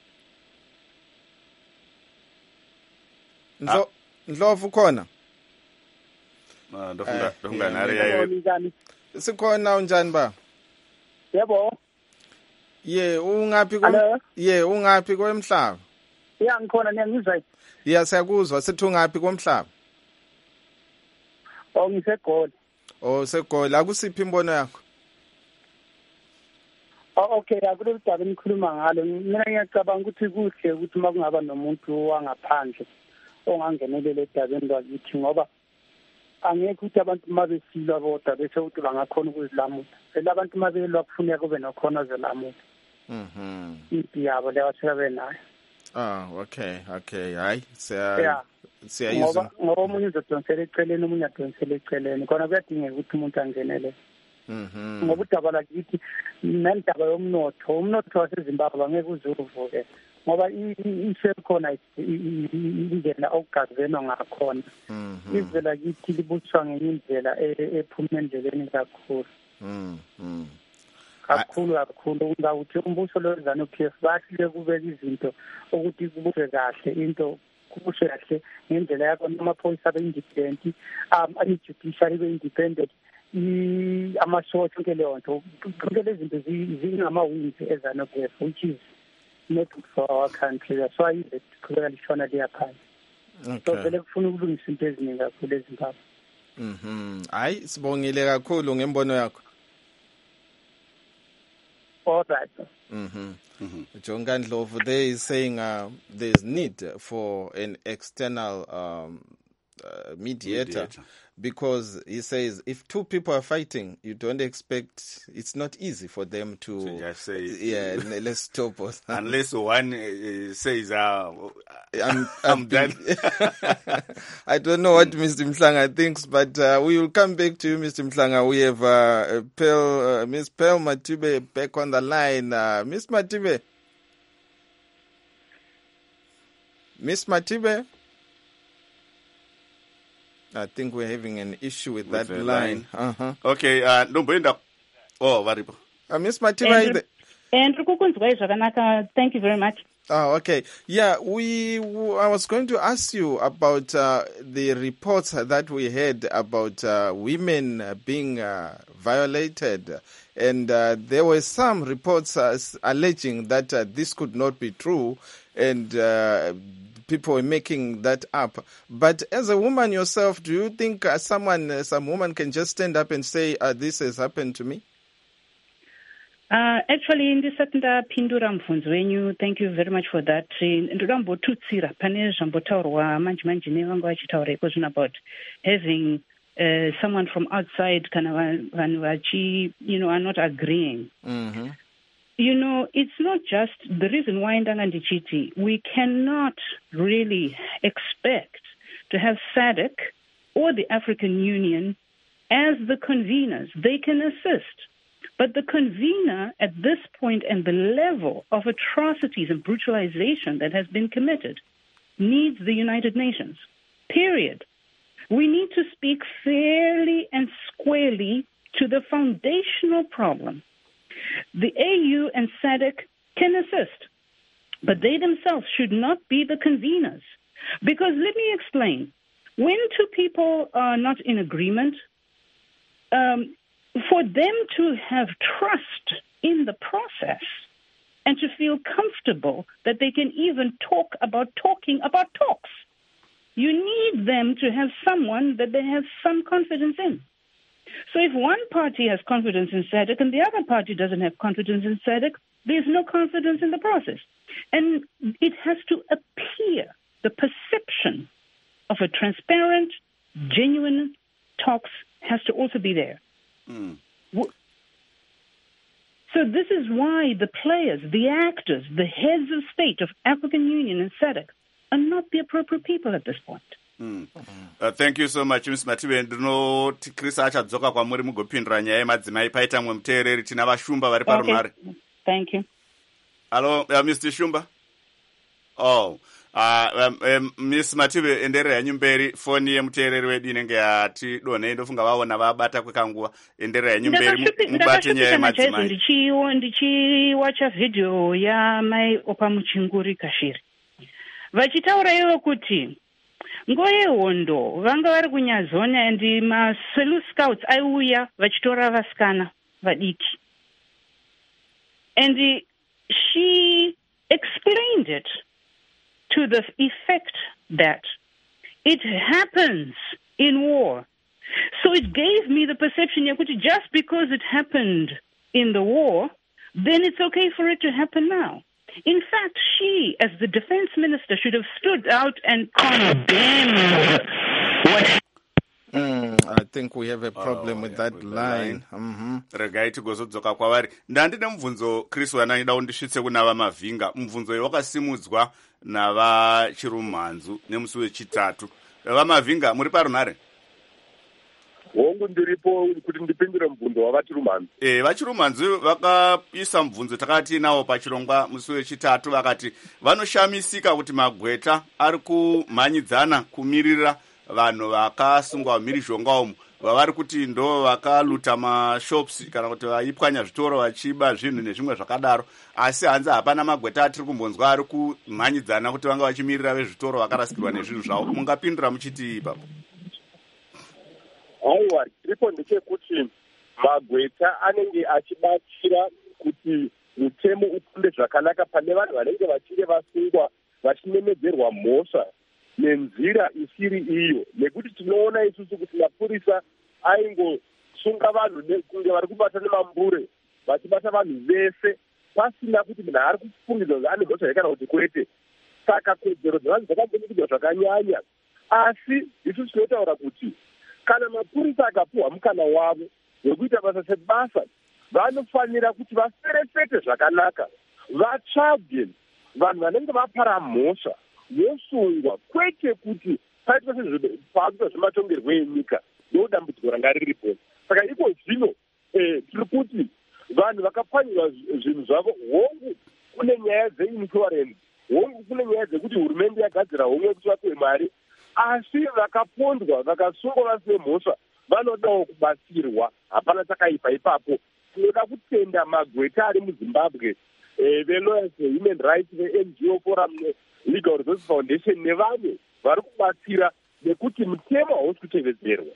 Ndlo Ndlovu khona? Ah, ndofunga ndofunga nare yayo. Sikhona unjani ba? Yebo. Ye, ungaphi ko? Ye, ungaphi kwemhlaba? Ya ngikhona niyangizwa. Ya siyakuzwa sithi ungaphi komhlaba? Oh ngisegoli. Oh segoli akusiphi imbono yakho? Oh okay akule daba engikhuluma ngalo. Mina ngiyacabanga ukuthi kuhle ukuthi uma kungaba nomuntu wangaphandle ongangenelela edabeni lwakithi ngoba angeke ukuthi abantu mabesilwa bodwa bese ukuthi bangakhona ukuzilamulela. Phela abantu mabelwa kufuneka kube nokhona zelamulela. Mhm. Impi yabo leyo siyabe nayo. Ah, okay, okay. Hayi, siya siyayizwa. Ngoba ngoba umuntu uzodonsela eceleni umuntu adonsela eceleni. Khona kuyadingeka ukuthi umuntu angenele. Mhm. Ngoba udaba lakithi nendaba yomnotho, umnotho waseZimbabwe angeke uzuvuke. Ngoba isekhona indlela okugazenwa ngakhona. Mhm. Izwe lakithi libuswa ngenye indlela ephuma endleleni kakhulu. Mhm. Kakhulu kakhulu ngawuthi umbuso lo ZANU-P F bahlile kubeka izinto ukuthi kubuse kahle into kubuse kahle ngendlela yakho amaphoyisa abe independent um i-judiciary ibe independent ama-short yonke leyo nto zonke lezi zinto zingama-wins e-ZANU-P F which is not good for our country. That's why ize qhubeka lishona liya phansi. So vele kufuna ukulungisa into eziningi kakhulu eZimbabwe. Mhm. Hayi sibongile kakhulu ngembono yakho. All right. Mm-hmm. Mm-hmm. Jonga Ndlovu there is saying uh, there's need for an external um, uh, mediator, mediator because he says if two people are fighting, you don't expect, it's not easy for them to so just say yeah let's stop us unless one uh, says uh, I'm, I'm done. I don't know what Mister Mhlanga thinks, but uh, we will come back to you, Mister Mhlanga. We have uh, Pearl, uh, Miss Pearl Matibe back on the line. Uh, Miss Matibe, Miss Matibe. I think we're having an issue with, with that line. line. Uh-huh. Okay, uh, no, oh, variable. Uh, Miss Matibe, thank you very much. Oh, okay. Yeah, we. I was going to ask you about uh, the reports that we had about uh, women being uh, violated, and uh, there were some reports uh, alleging that uh, this could not be true, and uh, people were making that up. But as a woman yourself, do you think uh, someone, uh, some woman, can just stand up and say, uh, "This has happened to me"? Uh, actually, in this second pindura mfunzi wenyu, thank you very much for that. Ndorambotutsira pane zvambotaurwa manje manje nevangu vachitaura iko zvino about having uh, someone from outside kana vanhu vachi, you know, are not agreeing. Mm-hmm. You know, it's not just the reason why ndanga ndichiti we cannot really expect to have SADC or the African Union as the conveners. They can assist. But the convener at this point and the level of atrocities and brutalization that has been committed needs the United Nations, period. We need to speak fairly and squarely to the foundational problem. The A U and SADC can assist, but they themselves should not be the conveners. Because let me explain. When two people are not in agreement, um, for them to have trust in the process and to feel comfortable that they can even talk about talking about talks, you need them to have someone that they have some confidence in. So if one party has confidence in SADC and the other party doesn't have confidence in SADC, there's no confidence in the process. And it has to appear, the perception of a transparent, genuine, to be there. Mm. So this is why the players, the actors, the heads of state of African Union and SADC are not the appropriate people at this point. Mm. Uh, thank you so much, Miss Matibe. Ndinoti Chris achadzoka kwamuri mugopindura nyaya yemadzimai paita mwe muteereri tina vashumba vari parunhare. Okay. Thank you. Hello, uh, Mister Shumba. Oh, uh, um, um, Miss Matibe endere yanyu mberi foni yemuteereri wedu inenge yati donhe ndofunga vaona vabata kwekanguva endere yanyu mberi mubate nyaya yemadzimai. Ndichiwo ndichiwacha video yamai Opa Muchinguri Kashiri. Vachitaura ivo kuti nguva yehondo vanga vari kunyazona and maSelu Scouts aiuya vachitora vasikana vadiki. And she explained it to the effect that it happens in war. So it gave me the perception that just because it happened in the war, then it's okay for it to happen now. In fact, she, as the defense minister, should have stood out and condemned what Mm, I think we have a problem oh, with yeah, that with line. line. Regai tigozodzoka kwavari. Ndandine mubvunzo Chris wanaida undisvitse kuna vamavhinga. Mubvunzo uyu wakasimudzwa navachirumhanzu nemusi wechitatu. Vamavhinga muri parunhare? Hongu ndiripo kuti ndipindure mubvunzo wavachirumhanzu. Eh, vachirumhanzu vakaisa mubvunzo takati nawo pachirongwa musi wechitatu vakati vanoshamisika kuti magweta ari kumhanyidzana kumirira vanhu vakasungwa mhirizhonga umu vavari kuti ndo vakaluta mashops kana kuti vaipwanya zvitoro vachiba zvinhu nezvimwe zvakadaro, asi hanzi hapana magweta atiri kumbonzwa ari kumhanyidzana kuti vanga vachimirira vezvitoro vakarasikirwa nezvinhu zvavo. Mungapindura muchiti ipapo? Aiwa, tiripo ndechekuti magweta anenge achibatsira kuti mutemo ufunde zvakanaka pane vanhu vanenge vachinge vasungwa vachinemedzerwa mhosva nenzira isiri iyo, nekuti tinoona isusu kuti mapurisa aingosunga vanhu kunge vari kubata nemambure vachibata vanhu vese pasina kuti munhu ari kufungidza kuti ane mhosva kana kuti kwete. Saka kodzero dzevanhu dzakambonikidzwa zvakanyanya, asi isusu tinotaura kuti kana mapurisa akapuhwa mukana wavo wekuita basa sebasa, vanofanira kuti vaferefete zvakanaka, vatsvage vanhu vanenge vapara mhosva yosungwa, kwete kuti paitwa sezvakuita zvematongerwo enyika ndodambudziko ranga riripo. Saka iko zvino eh, tiri kuti vanhu vakapwanyirwa zvinhu zvavo, hongu kune nyaya dzeinsurance, hongu kune nyaya dzekuti hurumende yagadzira hongu yekuti vapiwe mari, asi vakapondwa vakasungwa vasine mhosva vanodawo kubatsirwa. Hapana chakaipa ipapo. Tinoda kutenda magweta ari muZimbabwe, eh, veLawyers for Human Rights, veN G O Forum, Legal Resources Foundation nevamwe vari kubatsira nekuti mutemo hausi kutevedzerwa.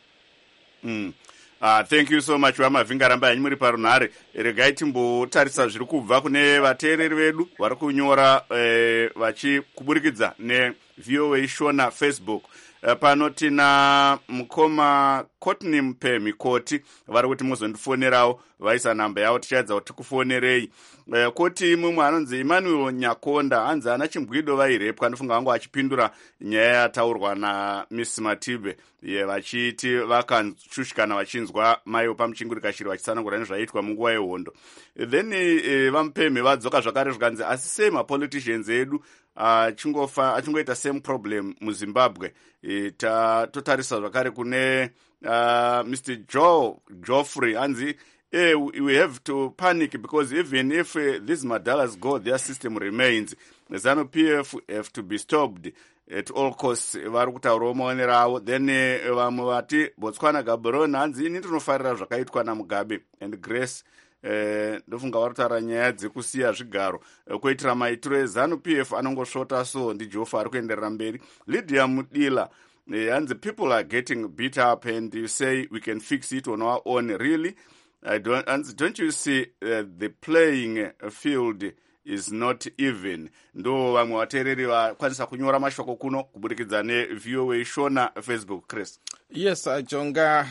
Mm. Uh, thank you so much Vamavhinga, ramba yanyu muri parunhare. Regai timbotarisa zviri kubva kune vateereri vedu vari kunyora eh, vachikuburikidza neV O A Shona Facebook. Uh, pano tina mukoma Courtney Mpemi Koti vari kuti muzondifonerawo, vaisa namba yavo tichaedza kuti tikufonerei. Uh, Koti mumwe anonzi Emmanuel Nyakonda hanzi ana chimbwido vairepwa, ndofunga vangu vachipindura nyaya yataurwa naMiss Matibe ye vachiti vakashushikana vachinzwa mai Opa Muchinguri Kashiri vachitsanangura nezvaitwa munguva yehondo. Then uh, vaMupemi vadzoka zvakare zvikanzi asi sei mapoliticians edu achingofa achingoita same problem muZimbabwe. E, ta totarisa zvakare kune uh, Mister Joe Geoffrey anzi eh, we have to panic because even if uh, these madalas go, their system remains. The ZANU P F have to be stopped at all costs. Vari kutaurawo maonero avo. Then vamwe vati Botswana Gaborone hanzi ini ndinofarira zvakaitwa naMugabe and Grace. Eh, ndofunga vari kutaura nyaya dzekusiya zvigaro kuitira maitiro eZANU P F anongosvota, so ndiJofa ari kuenderera mberi. Lydia Mudila eh, and the people are getting beat up and you say we can fix it on our own. Really? I don't, and don't you see uh, the playing field is not even. Ndo vamwe vateereri vakwanisa kunyora mashoko kuno kuburikidza neV O A Shona Facebook. Chris. Yes, ajonga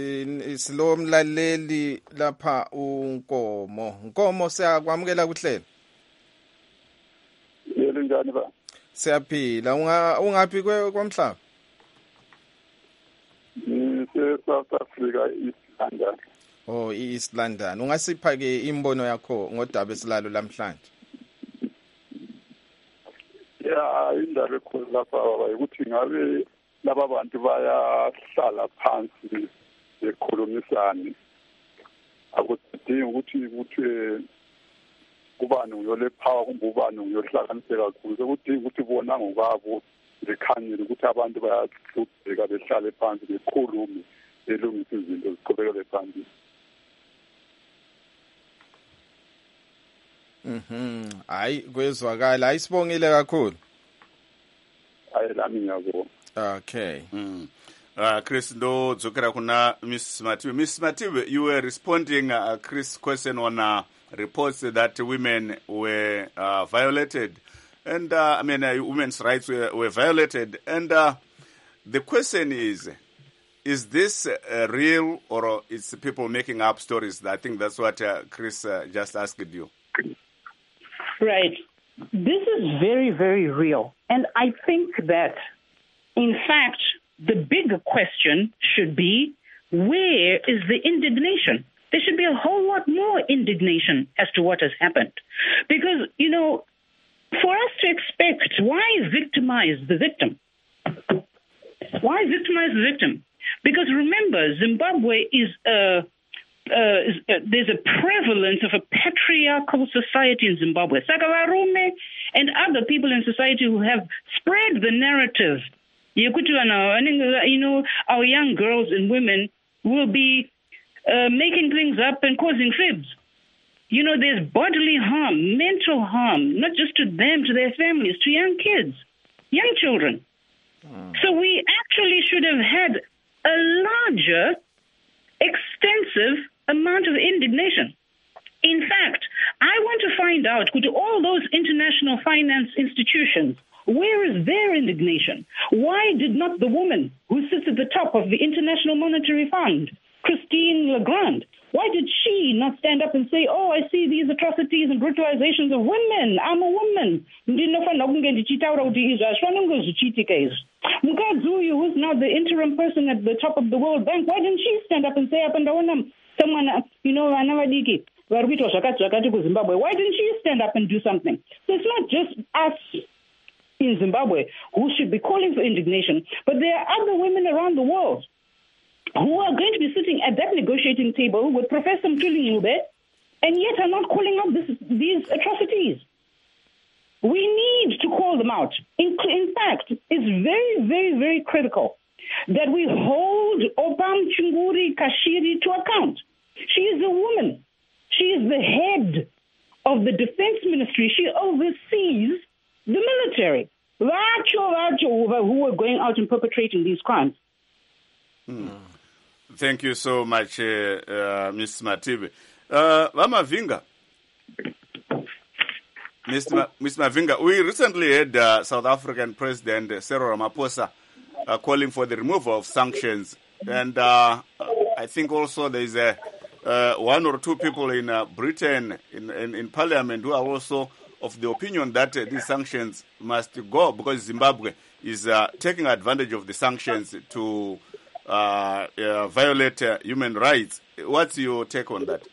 isilo mlaleli lapha uNkomo. Nkomo siyakwamukela kuhlelo. Yebo njani ba? Siyaphila. Unga ungaphi kwemhlaba? Ni se South Africa. Africa, East London. Oh, East London. Ungasipha ke imbono yakho ngodaba esilalo lamhlanje? Ya, indaba ekhona lapha ukuthi ngabe laba bantu bayahlala phansi bekhulumisane. Akudingi ukuthi ukuthi kubani uyole power kumbe ubani uyohlakaniseka kakhulu. Ukudinga ukuthi bona ngokabo bekhanyile ukuthi abantu bayahlupheka behlale phansi bekhulume belungise izinto ziqhubekele phambili. Mhm. Hayi kwezwakala. Ayisibongile kakhulu. Hayi lami ngiyabonga. Okay. Mm. Uh, Chris, ndo dzokera kuna Miss Matiwe. Miss Matiwe, you were responding uh, Chris' question on uh, reports that women were uh, violated, and uh, I mean, uh, women's rights were, were violated. And uh, the question is, is this uh, real or is people making up stories? I think that's what uh, Chris uh, just asked you. Right. This is very, very real. And I think that, in fact, the bigger question should be, where is the indignation? There should be a whole lot more indignation as to what has happened. Because, you know, for us to expect, why victimize the victim? Why victimize the victim? Because remember, Zimbabwe is a, uh, is a, there's a prevalence of a patriarchal society in Zimbabwe. Sakavarume and other people in society who have spread the narrative. You know, our young girls and women will be uh, making things up and causing fibs. You know, there's bodily harm, mental harm, not just to them, to their families, to young kids, young children. Mm. So we actually should have had a larger, extensive amount of indignation. In fact, I want to find out, could all those international finance institutions, where is their indignation? Why did not the woman who sits at the top of the International Monetary Fund, Christine Lagarde, why did she not stand up and say, oh, I see these atrocities and brutalizations of women. I'm a woman. Mkazuyu, who's now the interim person at the top of the World Bank, why didn't she stand up and say, someone, you know, why didn't she stand up and do something? So it's not just us in Zimbabwe who should be calling for indignation, but there are other women around the world who are going to be sitting at that negotiating table with Professor Mtuli Nyube and yet are not calling out this, these atrocities. We need to call them out. In, in fact, it's very, very, very critical that we hold Obam Chunguri Kashiri to account. She is a woman. She is the head of the Defense Ministry. She oversees the military. Vacho, vacho, who are going out and perpetrating these crimes. Mm. Thank you so much, uh, uh, Miz Matiwe. Uh, Mavinga. Mister Ma- Mister Mavinga, we recently had uh, South African President Cyril Ramaphosa uh, calling for the removal of sanctions. And uh, I think also there is a, uh, one or two people in uh, Britain, in, in, in Parliament, who are also of the opinion that uh, these sanctions must go because Zimbabwe is uh, taking advantage of the sanctions to uh, uh, violate uh, human rights. What's your take on that?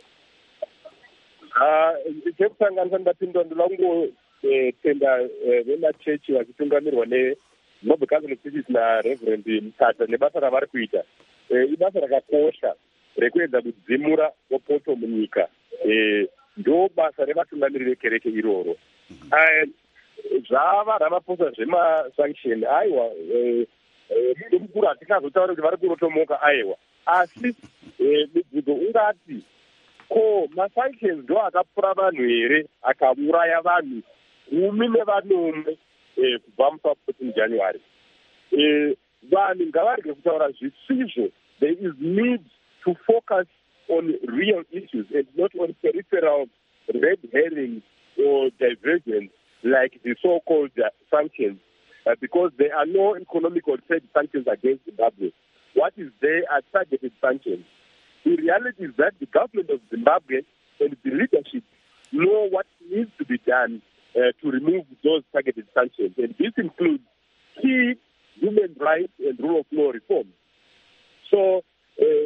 Ndikusanganisa ndapindwa ndilangotenda vemachechi vachitungamirwa neNoble Catholic Churches naReverend Mtata nebasa ravari kuita ibasa rakakosha rekuedza kudzimura upoto munyika. Ndo basa revatungamiriri vekereke iroro. Zvava Ramaphosa zvemasanction aiwa mudo mukuru hatikazotaura kuti vari kurotomoka aiwa asi mudzidzo ungati ko masanctions ndo akapfura vanhu here akauraya vanhu gumi nevanomwe kubva musa fourteen January. Vanhu ngavarege kutaura zvisizvo. There is need to focus on real issues and not on peripheral red herrings or divergence like the so-called uh, sanctions, uh, because there are no economic or trade sanctions against Zimbabwe. What is there are targeted sanctions. The reality is that the government of Zimbabwe and the leadership know what needs to be done uh, to remove those targeted sanctions. And this includes key human rights and rule of law reforms. So uh,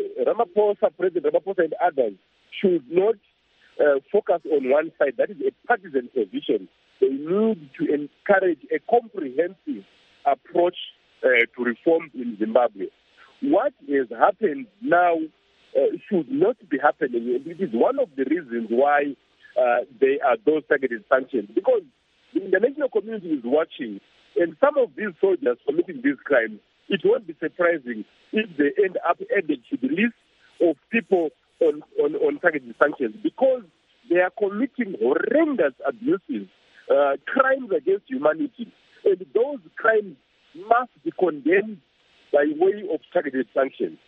Ramaphosa, President Ramaphosa and others should not uh, focus on one side. That is a partisan position. They need to encourage a comprehensive approach uh, to reform in Zimbabwe. What has happened now uh, should not be happening. It is one of the reasons why uh, there are those targeted sanctions. Because the international community is watching, and some of these soldiers committing these crimes, it won't be surprising if they end up added to the list of people on, on, on targeted sanctions, because they are committing horrendous abuses, uh, crimes against humanity, and those crimes must be condemned by way of targeted sanctions.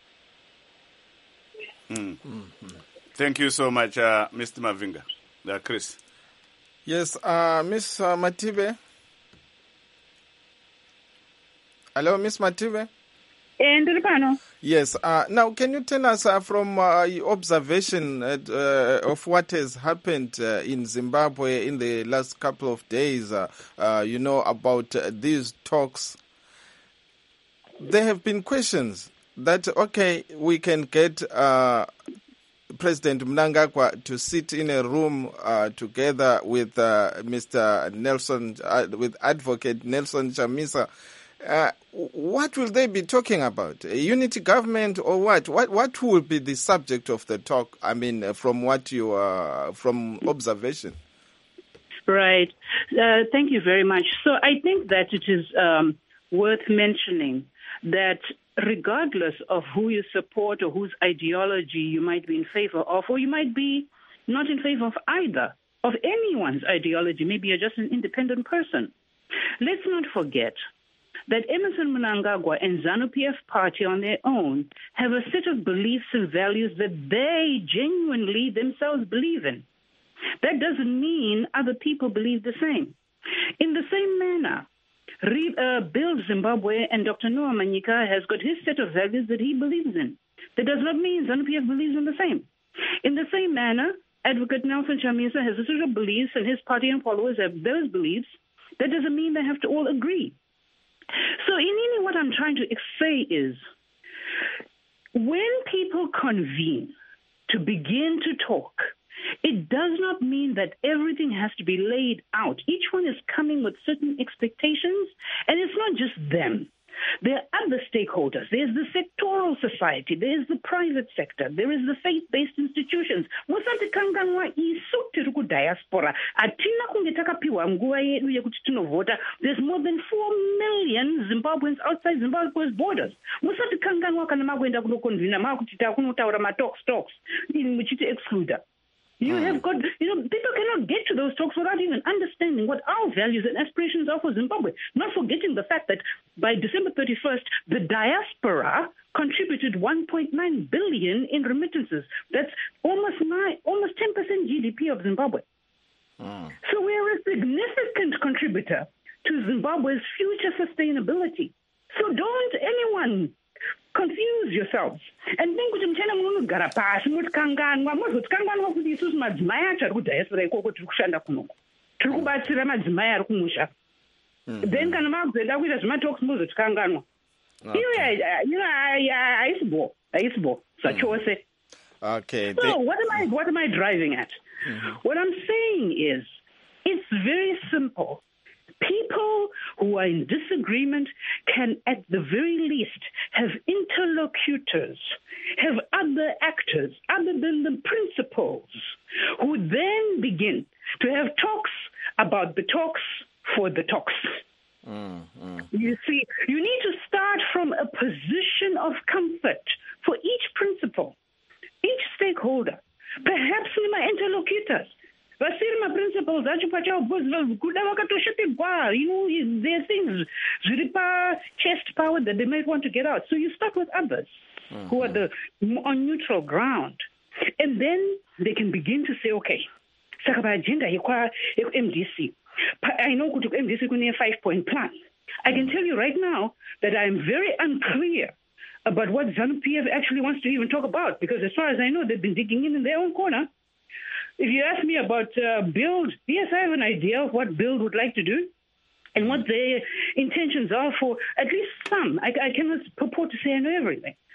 Mm. Mm-hmm. Thank you so much, uh, Mister Mavinga. Uh, Chris. Yes, uh, Miss Uh, Matibe. Hello, Miss Matibe. Yes. Uh, now, can you tell us uh, from uh, your observation uh, uh, of what has happened uh, in Zimbabwe in the last couple of days, uh, uh, you know, about uh, these talks? There have been questions that, okay, we can get uh, President Mnangagwa to sit in a room uh, together with uh, Mister Nelson, uh, with Advocate Nelson Chamisa. Uh, what will they be talking about? A unity government or what? What what will be the subject of the talk? I mean, uh, from what you uh, from observation. Right. Uh, thank you very much. So I think that it is um, worth mentioning that regardless of who you support or whose ideology you might be in favor of, or you might be not in favor of either, of anyone's ideology, maybe you're just an independent person, let's not forget that Emmerson Mnangagwa and ZANU-P F party on their own have a set of beliefs and values that they genuinely themselves believe in. That doesn't mean other people believe the same. In the same manner, Re, uh, Build Zimbabwe and Doctor Noah Manyika has got his set of values that he believes in. That does not mean ZANU-P F believes in the same. In the same manner, Advocate Nelson Chamisa has a set of beliefs and his party and followers have those beliefs. That doesn't mean they have to all agree. So in any, what I'm trying to say is, when people convene to begin to talk, it does not mean that everything has to be laid out. Each one is coming with certain expectations, and it's not just them. There are other stakeholders. There's the sectoral society. There's the private sector. There is the faith-based institutions. Musati kanganwa isu tiri ku diaspora. Atina kunge takapiwa nguva yedu yekuti tinovota. There's more than four million Zimbabweans outside Zimbabwe's borders. Musati kanganwa kana makuenda kunokonvina makuti takunotaura ma-talks talks. Muchiti excluder. You have got, you know, people cannot get to those talks without even understanding what our values and aspirations are for Zimbabwe. Not forgetting the fact that by December thirty-first, the diaspora contributed one point nine billion in remittances. That's almost nine, almost ten percent G D P of Zimbabwe. Mm. So we're a significant contributor to Zimbabwe's future sustainability. So don't anyone confuse yourselves and think kuti mchana munogara pasi mutikanganwa mozotikanganwa kuti isusu madzimai acho ari kudiaspora ikoko tiri kushanda kunoko tiri kubatsira madzimai ari kumusha then kana makuzoenda kuita zvematalks mozotikanganwa iyo haisibo haisibo zvachose. Okay. So what am I what am I driving at? Mm-hmm. What I'm saying is it's very simple. People who are in disagreement can, at the very least, have interlocutors, have other actors other than the principals, who then begin to have talks about the talks for the talks. Mm, mm. You see, you need to start from a position of comfort for each principal, each stakeholder, perhaps my interlocutors. Vasiri ma-principles acho pachawo kuda vakatoshatirwa, you know, there are things zviripa chest power that they might want to get out. So you start with others mm-hmm. who are the on neutral ground, and then they can begin to say, okay, saka pa agenda yekwa M D C. I know kuti M D C kune a five-point plan. I can tell you right now that I am very unclear about what ZANU-P F actually wants to even talk about, because as far as I know, they've been digging in in their own corner. If you ask me about uh, Build, yes, I have an idea of what Build would like to do and what their intentions are for at least some. I, I cannot purport to say I know everything.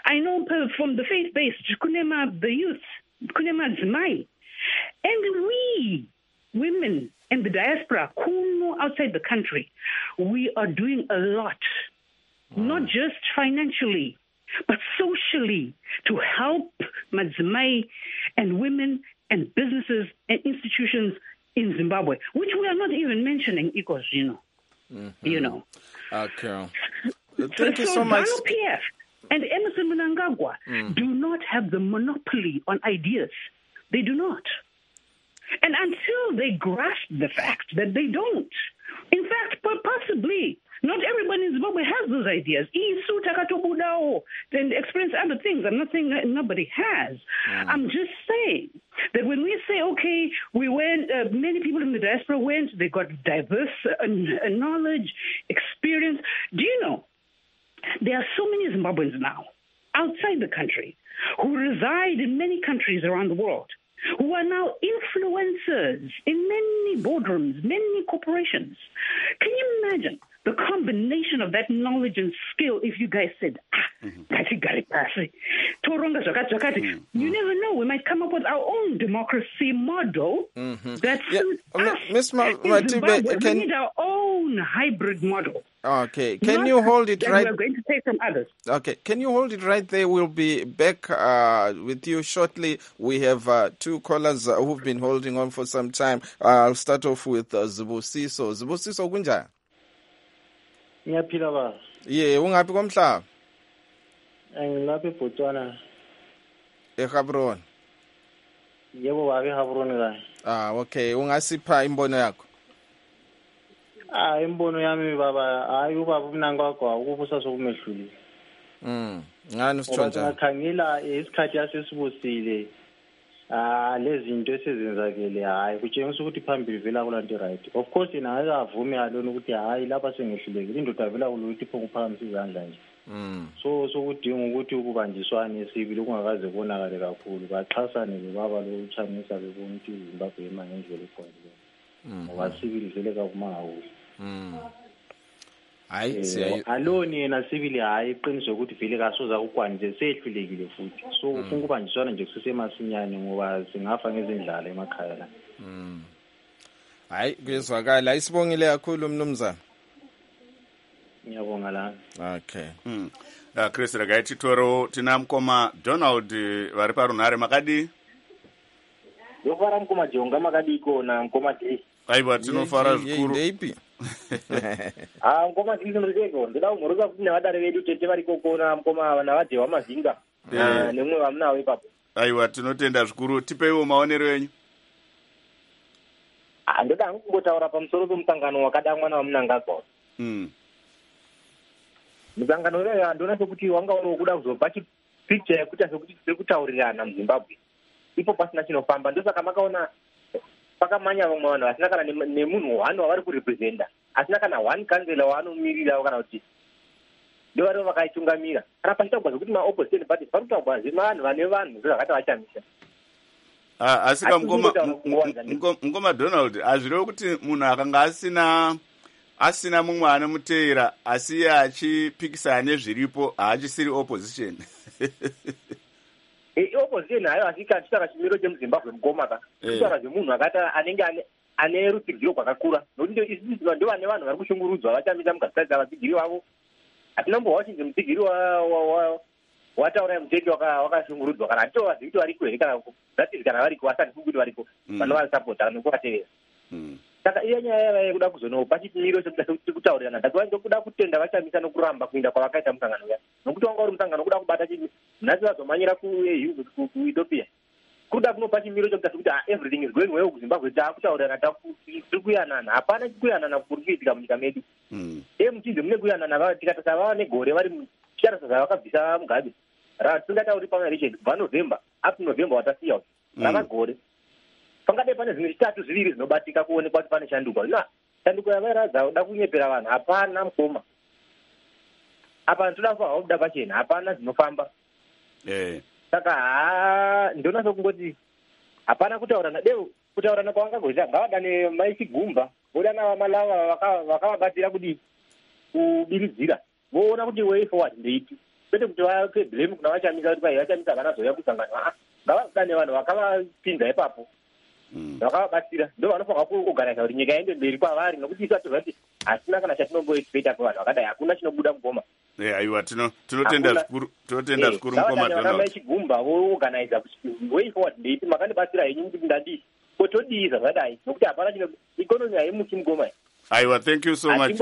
I know from the faith-based, kunema the youth, kunema zmai. And we, women and the diaspora, kuno outside the country, we are doing a lot, mm. not just financially, but socially, to help Madzimai and women and businesses and institutions in Zimbabwe, which we are not even mentioning, because, you know, mm-hmm. you know. Okay. So, Thank you so, so much. ZANU-P F and Emmerson Mnangagwa mm. do not have the monopoly on ideas. They do not. And until they grasp the fact that they don't, in fact, possibly, not everybody in Zimbabwe has those ideas. Isu takatobudao, then experience other things. I'm not saying that nobody has. Mm. I'm just saying that when we say, okay, we went, uh, many people in the diaspora went, they got diverse uh, knowledge, experience. Do you know, there are so many Zimbabweans now outside the country who reside in many countries around the world, who are now influencers in many boardrooms, many corporations. Can you imagine the combination of that knowledge and skill if you guys said, ah, mm-hmm. you never know, we might come up with our own democracy model mm-hmm. that suits yeah. us. Miz Ma- in Zimbabwe. Can... We need our own hybrid model. Okay, can Not you hold it right? We're going to take from others. Okay, can you hold it right there? We'll be back uh, with you shortly. We have uh, two callers uh, who've been holding on for some time. Uh, I'll start off with uh, Zibusiso. Zibusiso kunjani? Ngiyaphila ba. Ye, ungaphi komhlaba? Ngilapha eBotswana. eGaborone. Yebo baba eGaborone la. Ah, okay. Ungasipha imbono yakho? Ah, imbono yami baba, hayi ubaba uMnangagwa ukubusa sokumehlulile. Mm. Ngani usithonja? Ngakhangela isikhathi yasesibusile. Ah, lezi zinto esezenzakele hayi kutshengisa ukuthi phambili vela kulanto right. Of course ina akavume alona ukuthi hayi lapha sengehlulekile indoda vela kulokuthi phongo phambi izandla nje. Mm. So sokudinga ukuthi ukubanjiswane esibili kungakaze bonakale kakhulu baxhasane lebaba lo uchanisa bebona ukuthi Zimbabwe ema ngendlela eqondile. Mm. Ngoba sibili vele kavuma kakhulu. Mm. Hayi siyayi aloni yena sibili hayi iqiniso ukuthi vele kasoza ukwanise sehlulekile futhi. So ufuna ukubanjiswana nje kusesemasinyane ngoba singafa ngezindlala emakhaya la. Mm. Hayi kuyezwakala isibongile kakhulu mnumzana. Ngiyabonga la. Okay. Mm. Uh, Chris ragaiti toro tinamkoma Donald vari parunhare makadi? Ndofara mkoma jonga makadi kona mkoma dei. Aiwa tinofara zvikuru. Ndeipi? Ah mkoma dei ndozeko ndoda kumoroza kuti nevadare vedu tete vari kokona mkoma navajewa mazinga. Eh nemwe vamnawo ipapo. Aiwa tinotenda zvikuru tipeiwo maonero enyu. Ah ndoda kungotaura pamusoro pemusangano wakadamwa naMnangagwa. Mm. Musangano uyoyo andona sekuti wangaona kuda kuzopa picture yekuti sekuti tiri kutaurirana muZimbabwe ipo pasina chinofamba ndosaka makaona pakamanya vamwe vanhu vasina kana nemunhu wani wavari kurepresenta asina kana one councillor waanomirirawo kana kuti ndovarivo vakaitungamira kana pachitagwa zvekuti maopposition parties parikutagwa vanhu vane vanhu zvakati vachamisa. Asi kamukoma Donald hazvirevo kuti munhu akanga asina asina mumwe anomuteera asi iye achipikisana nezviripo haachisiri opposition. E opposition hayo asika chitara chimiro chemuZimbabwe mugomaka kutaura zvemunhu akati anenge ane rutsidziro rwakakura nokuti isi ndo vane vanhu vari kushungurudzwa vachamisa mukazitaridza vatsigiri vavo hatinambohwa chinzi mutsigiri wataura muteki wakashungurudzwa kana hatitovazivi kuti variko here kana zatizi kana variko asati kuti variko vanovasapota nekuvatevera. Saka iya nyaya yekuda kuzonopa chimiro chekuti kutaurirana ndakwanza kuda kutenda vachamisa nokuramba kuinda kwavakaita musangano uya nokuti wanga uri musangano kuda kubata chii nhasi vazomanyira kuEthiopia kuda kunopa chimiro chekuti kuti everything is going well kuZimbabwe taakutaurirana tiri kuyanana hapana kuyanana kuri kuitika munyika medu. Iye muchinzi mune kuyanana tikatasa vava negore vari muchitarasa zvavakabvisa Mugabe tisingatauri pamwe richard kubva November up to November watasiya rava gore pangadai pane zvimwe zvitatu zviviri zvinobatika kuonekwa kuti pane shanduko ina shanduko yavairadza da kunyepera vanhu hapana mukoma apa ntoda kufa kuda pachena hapana zvinofamba. Eh. Saka ha ndona sokungoti hapana kutaurana deu kutaurana kwavangagoita ngavadane maisigumba vodana vamalava vakavabatira kuti kubiridzira voona kuti way forward ndeiti kwete kuti vape blame kuna vachamisa kuti kwai vachamisa vanazoya kusangana. Ah, ngavadane vanhu vakavapinza ipapo vakavabatsira ndo vanofanira kuoganisa kuti nyika iende mberi kwavari, nokuti isatobva kuti hasina kana chatinomboexpecta kuvanhu vakadai, hakuna chinobuda mugoma. aiwa tinotenda zvikuru tinotenda zvikuru mukoma Donald vachigumba voorganiza way forward ndeiti makandibatsira henyu kuti ndadii kotodii zvakadai nokuti hapana chino ikonomi haimuchi mugoma. aiwa thank you so much.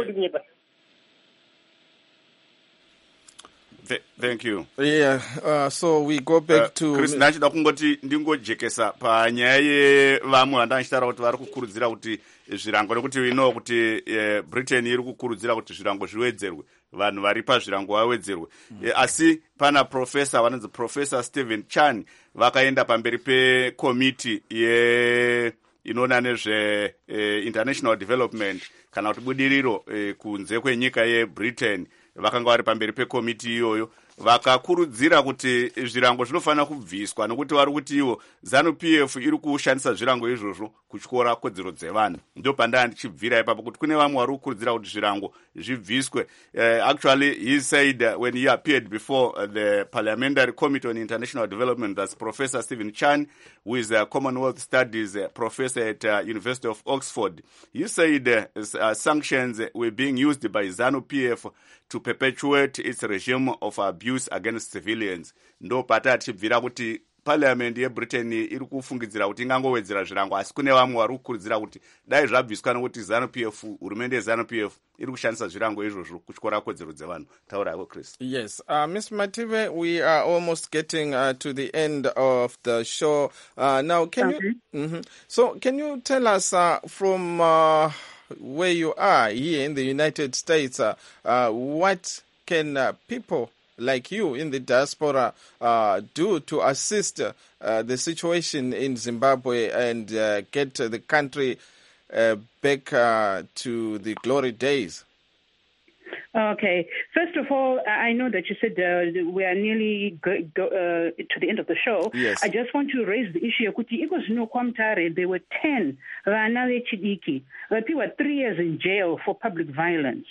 Th thank you. Yeah, uh, so we go back uh, to Chris nachida kungoti ndingojekesa panyaya yevamwe vanda vachitaura kuti vari kukurudzira kuti zvirango, nekuti we know kuti uh, Britain iri kukurudzira kuti zvirango zviwedzerwe, vanhu vari pazvirango vawedzerwe. Mm. Uh, asi pana professor vanonzi Professor Stephen Chan vakaenda pamberi pekomiti ye inoona nezve uh, international development kana kuti budiriro uh, kunze kwenyika yeBritain, vakanga vari pamberi pekomiti iyoyo vakakurudzira kuti zvirango zvinofanira kubviswa, nokuti vari kuti ivo ZANU-P F iri kushandisa zvirango izvozvo kutyora kodzero dzevanhu. Ndo pandaya ndichibvira ipapo kuti kune vamwe vari kukurudzira kuti zvirango zvibviswe. Uh, actually he said uh, when he appeared before uh, the Parliamentary Committee on International Development, that's Professor Stephen Chan, who is a Commonwealth Studies uh, professor at uh, University of Oxford. He said uh, uh, sanctions were being used by ZANU-P F to perpetuate its regime of abuse against civilians. Ndo pata achibvira kuti parliament yeBritain iri kufungidzira kuti ingangowedzera zvirango, asi kune vamwe vari kukurudzira kuti dai zvabviswa nokuti ZANU-P F, hurumende yeZANU-P F iri kushandisa zvirango izvozvo kutyora kodzero dzevanhu. Taura yako Chris. Yes, uh, Miss Mative, we are almost getting uh, to the end of the show. Uh, now, can okay. you? Mm-hmm. So, can you tell us uh, from uh, where you are here in the United States, uh, uh, what can uh, people like you in the diaspora uh, do to assist uh, the situation in Zimbabwe and uh, get the country uh, back uh, to the glory days? Okay. First of all, I know that you said uh, we are nearly go, go, uh, to the end of the show. Yes. I just want to raise the issue. There were ten vana vechidiki. They were three years in jail for public violence.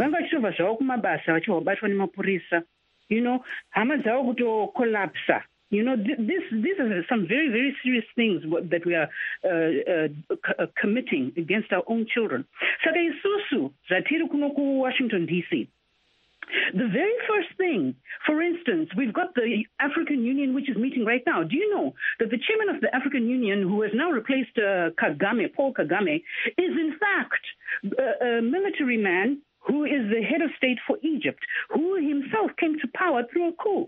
You know, hama dzavo kutokolapsa. You know, this these are some very, very serious things that we are uh, uh, committing against our own children. Saka isusu zatiri kuno ku Washington D C. The very first thing, for instance, we've got the African Union, which is meeting right now. Do you know that the chairman of the African Union, who has now replaced uh, Kagame, Paul Kagame, is in fact a, a military man who is the head of state for Egypt, who himself came to power through a coup.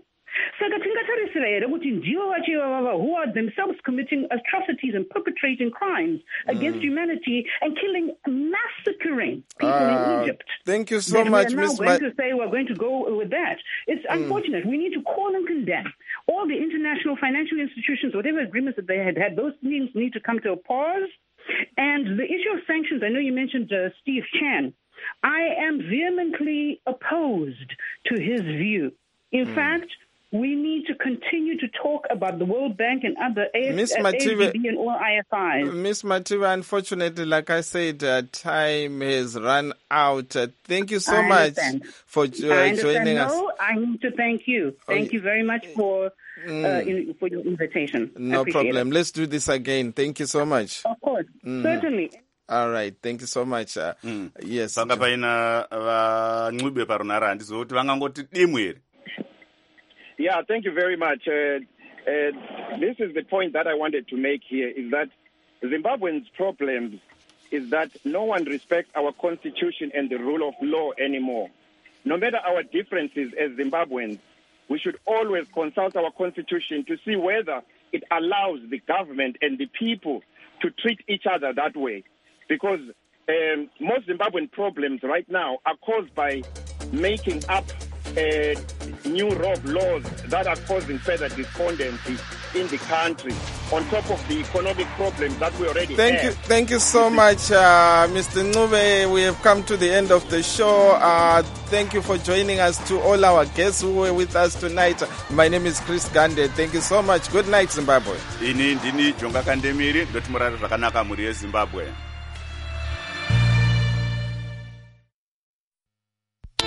Who are themselves committing atrocities and perpetrating crimes against mm. humanity and killing, massacring people uh, in Egypt. Thank you so that much, Miss Miss. We're now going to say we're going to go with that. It's mm. unfortunate. We need to call and condemn all the international financial institutions, whatever agreements that they had had. Those things need to come to a pause. And the issue of sanctions, I know you mentioned uh, Steve Chan. I am vehemently opposed to his view. In mm. fact, we need to continue to talk about the World Bank and other A F D and all I F Is. Miss Mativa, unfortunately, like I said, uh, time has run out. Uh, thank you so I much understand. for uh, joining no, us. No, I need to thank you. Thank oh, you very much for mm. uh, in, for your invitation. No problem. It. Let's do this again. Thank you so much. Of course. Mm. Certainly. All right, thank you so much. Uh, mm. Yes. Panga paina vaNcube parunara ndizoti vangangoti dimwe. Yeah, thank you very much. Uh, uh, this is the point that I wanted to make here, is that Zimbabweans' problem is that no one respects our constitution and the rule of law anymore. No matter our differences as Zimbabweans, we should always consult our constitution to see whether it allows the government and the people to treat each other that way. Because um, most Zimbabwean problems right now are caused by making up uh, new rob laws that are causing further despondency in the country, on top of the economic problems that we already thank have. You, thank you so much, uh, Mister Ncube. We have come to the end of the show. Uh, thank you for joining us. To all our guests who were with us tonight, my name is Chris Gande. Thank you so much. Good night, Zimbabwe. Ini ndini Jonga Kandemiri, ndotimurara zvakanaka muri yeZimbabwe.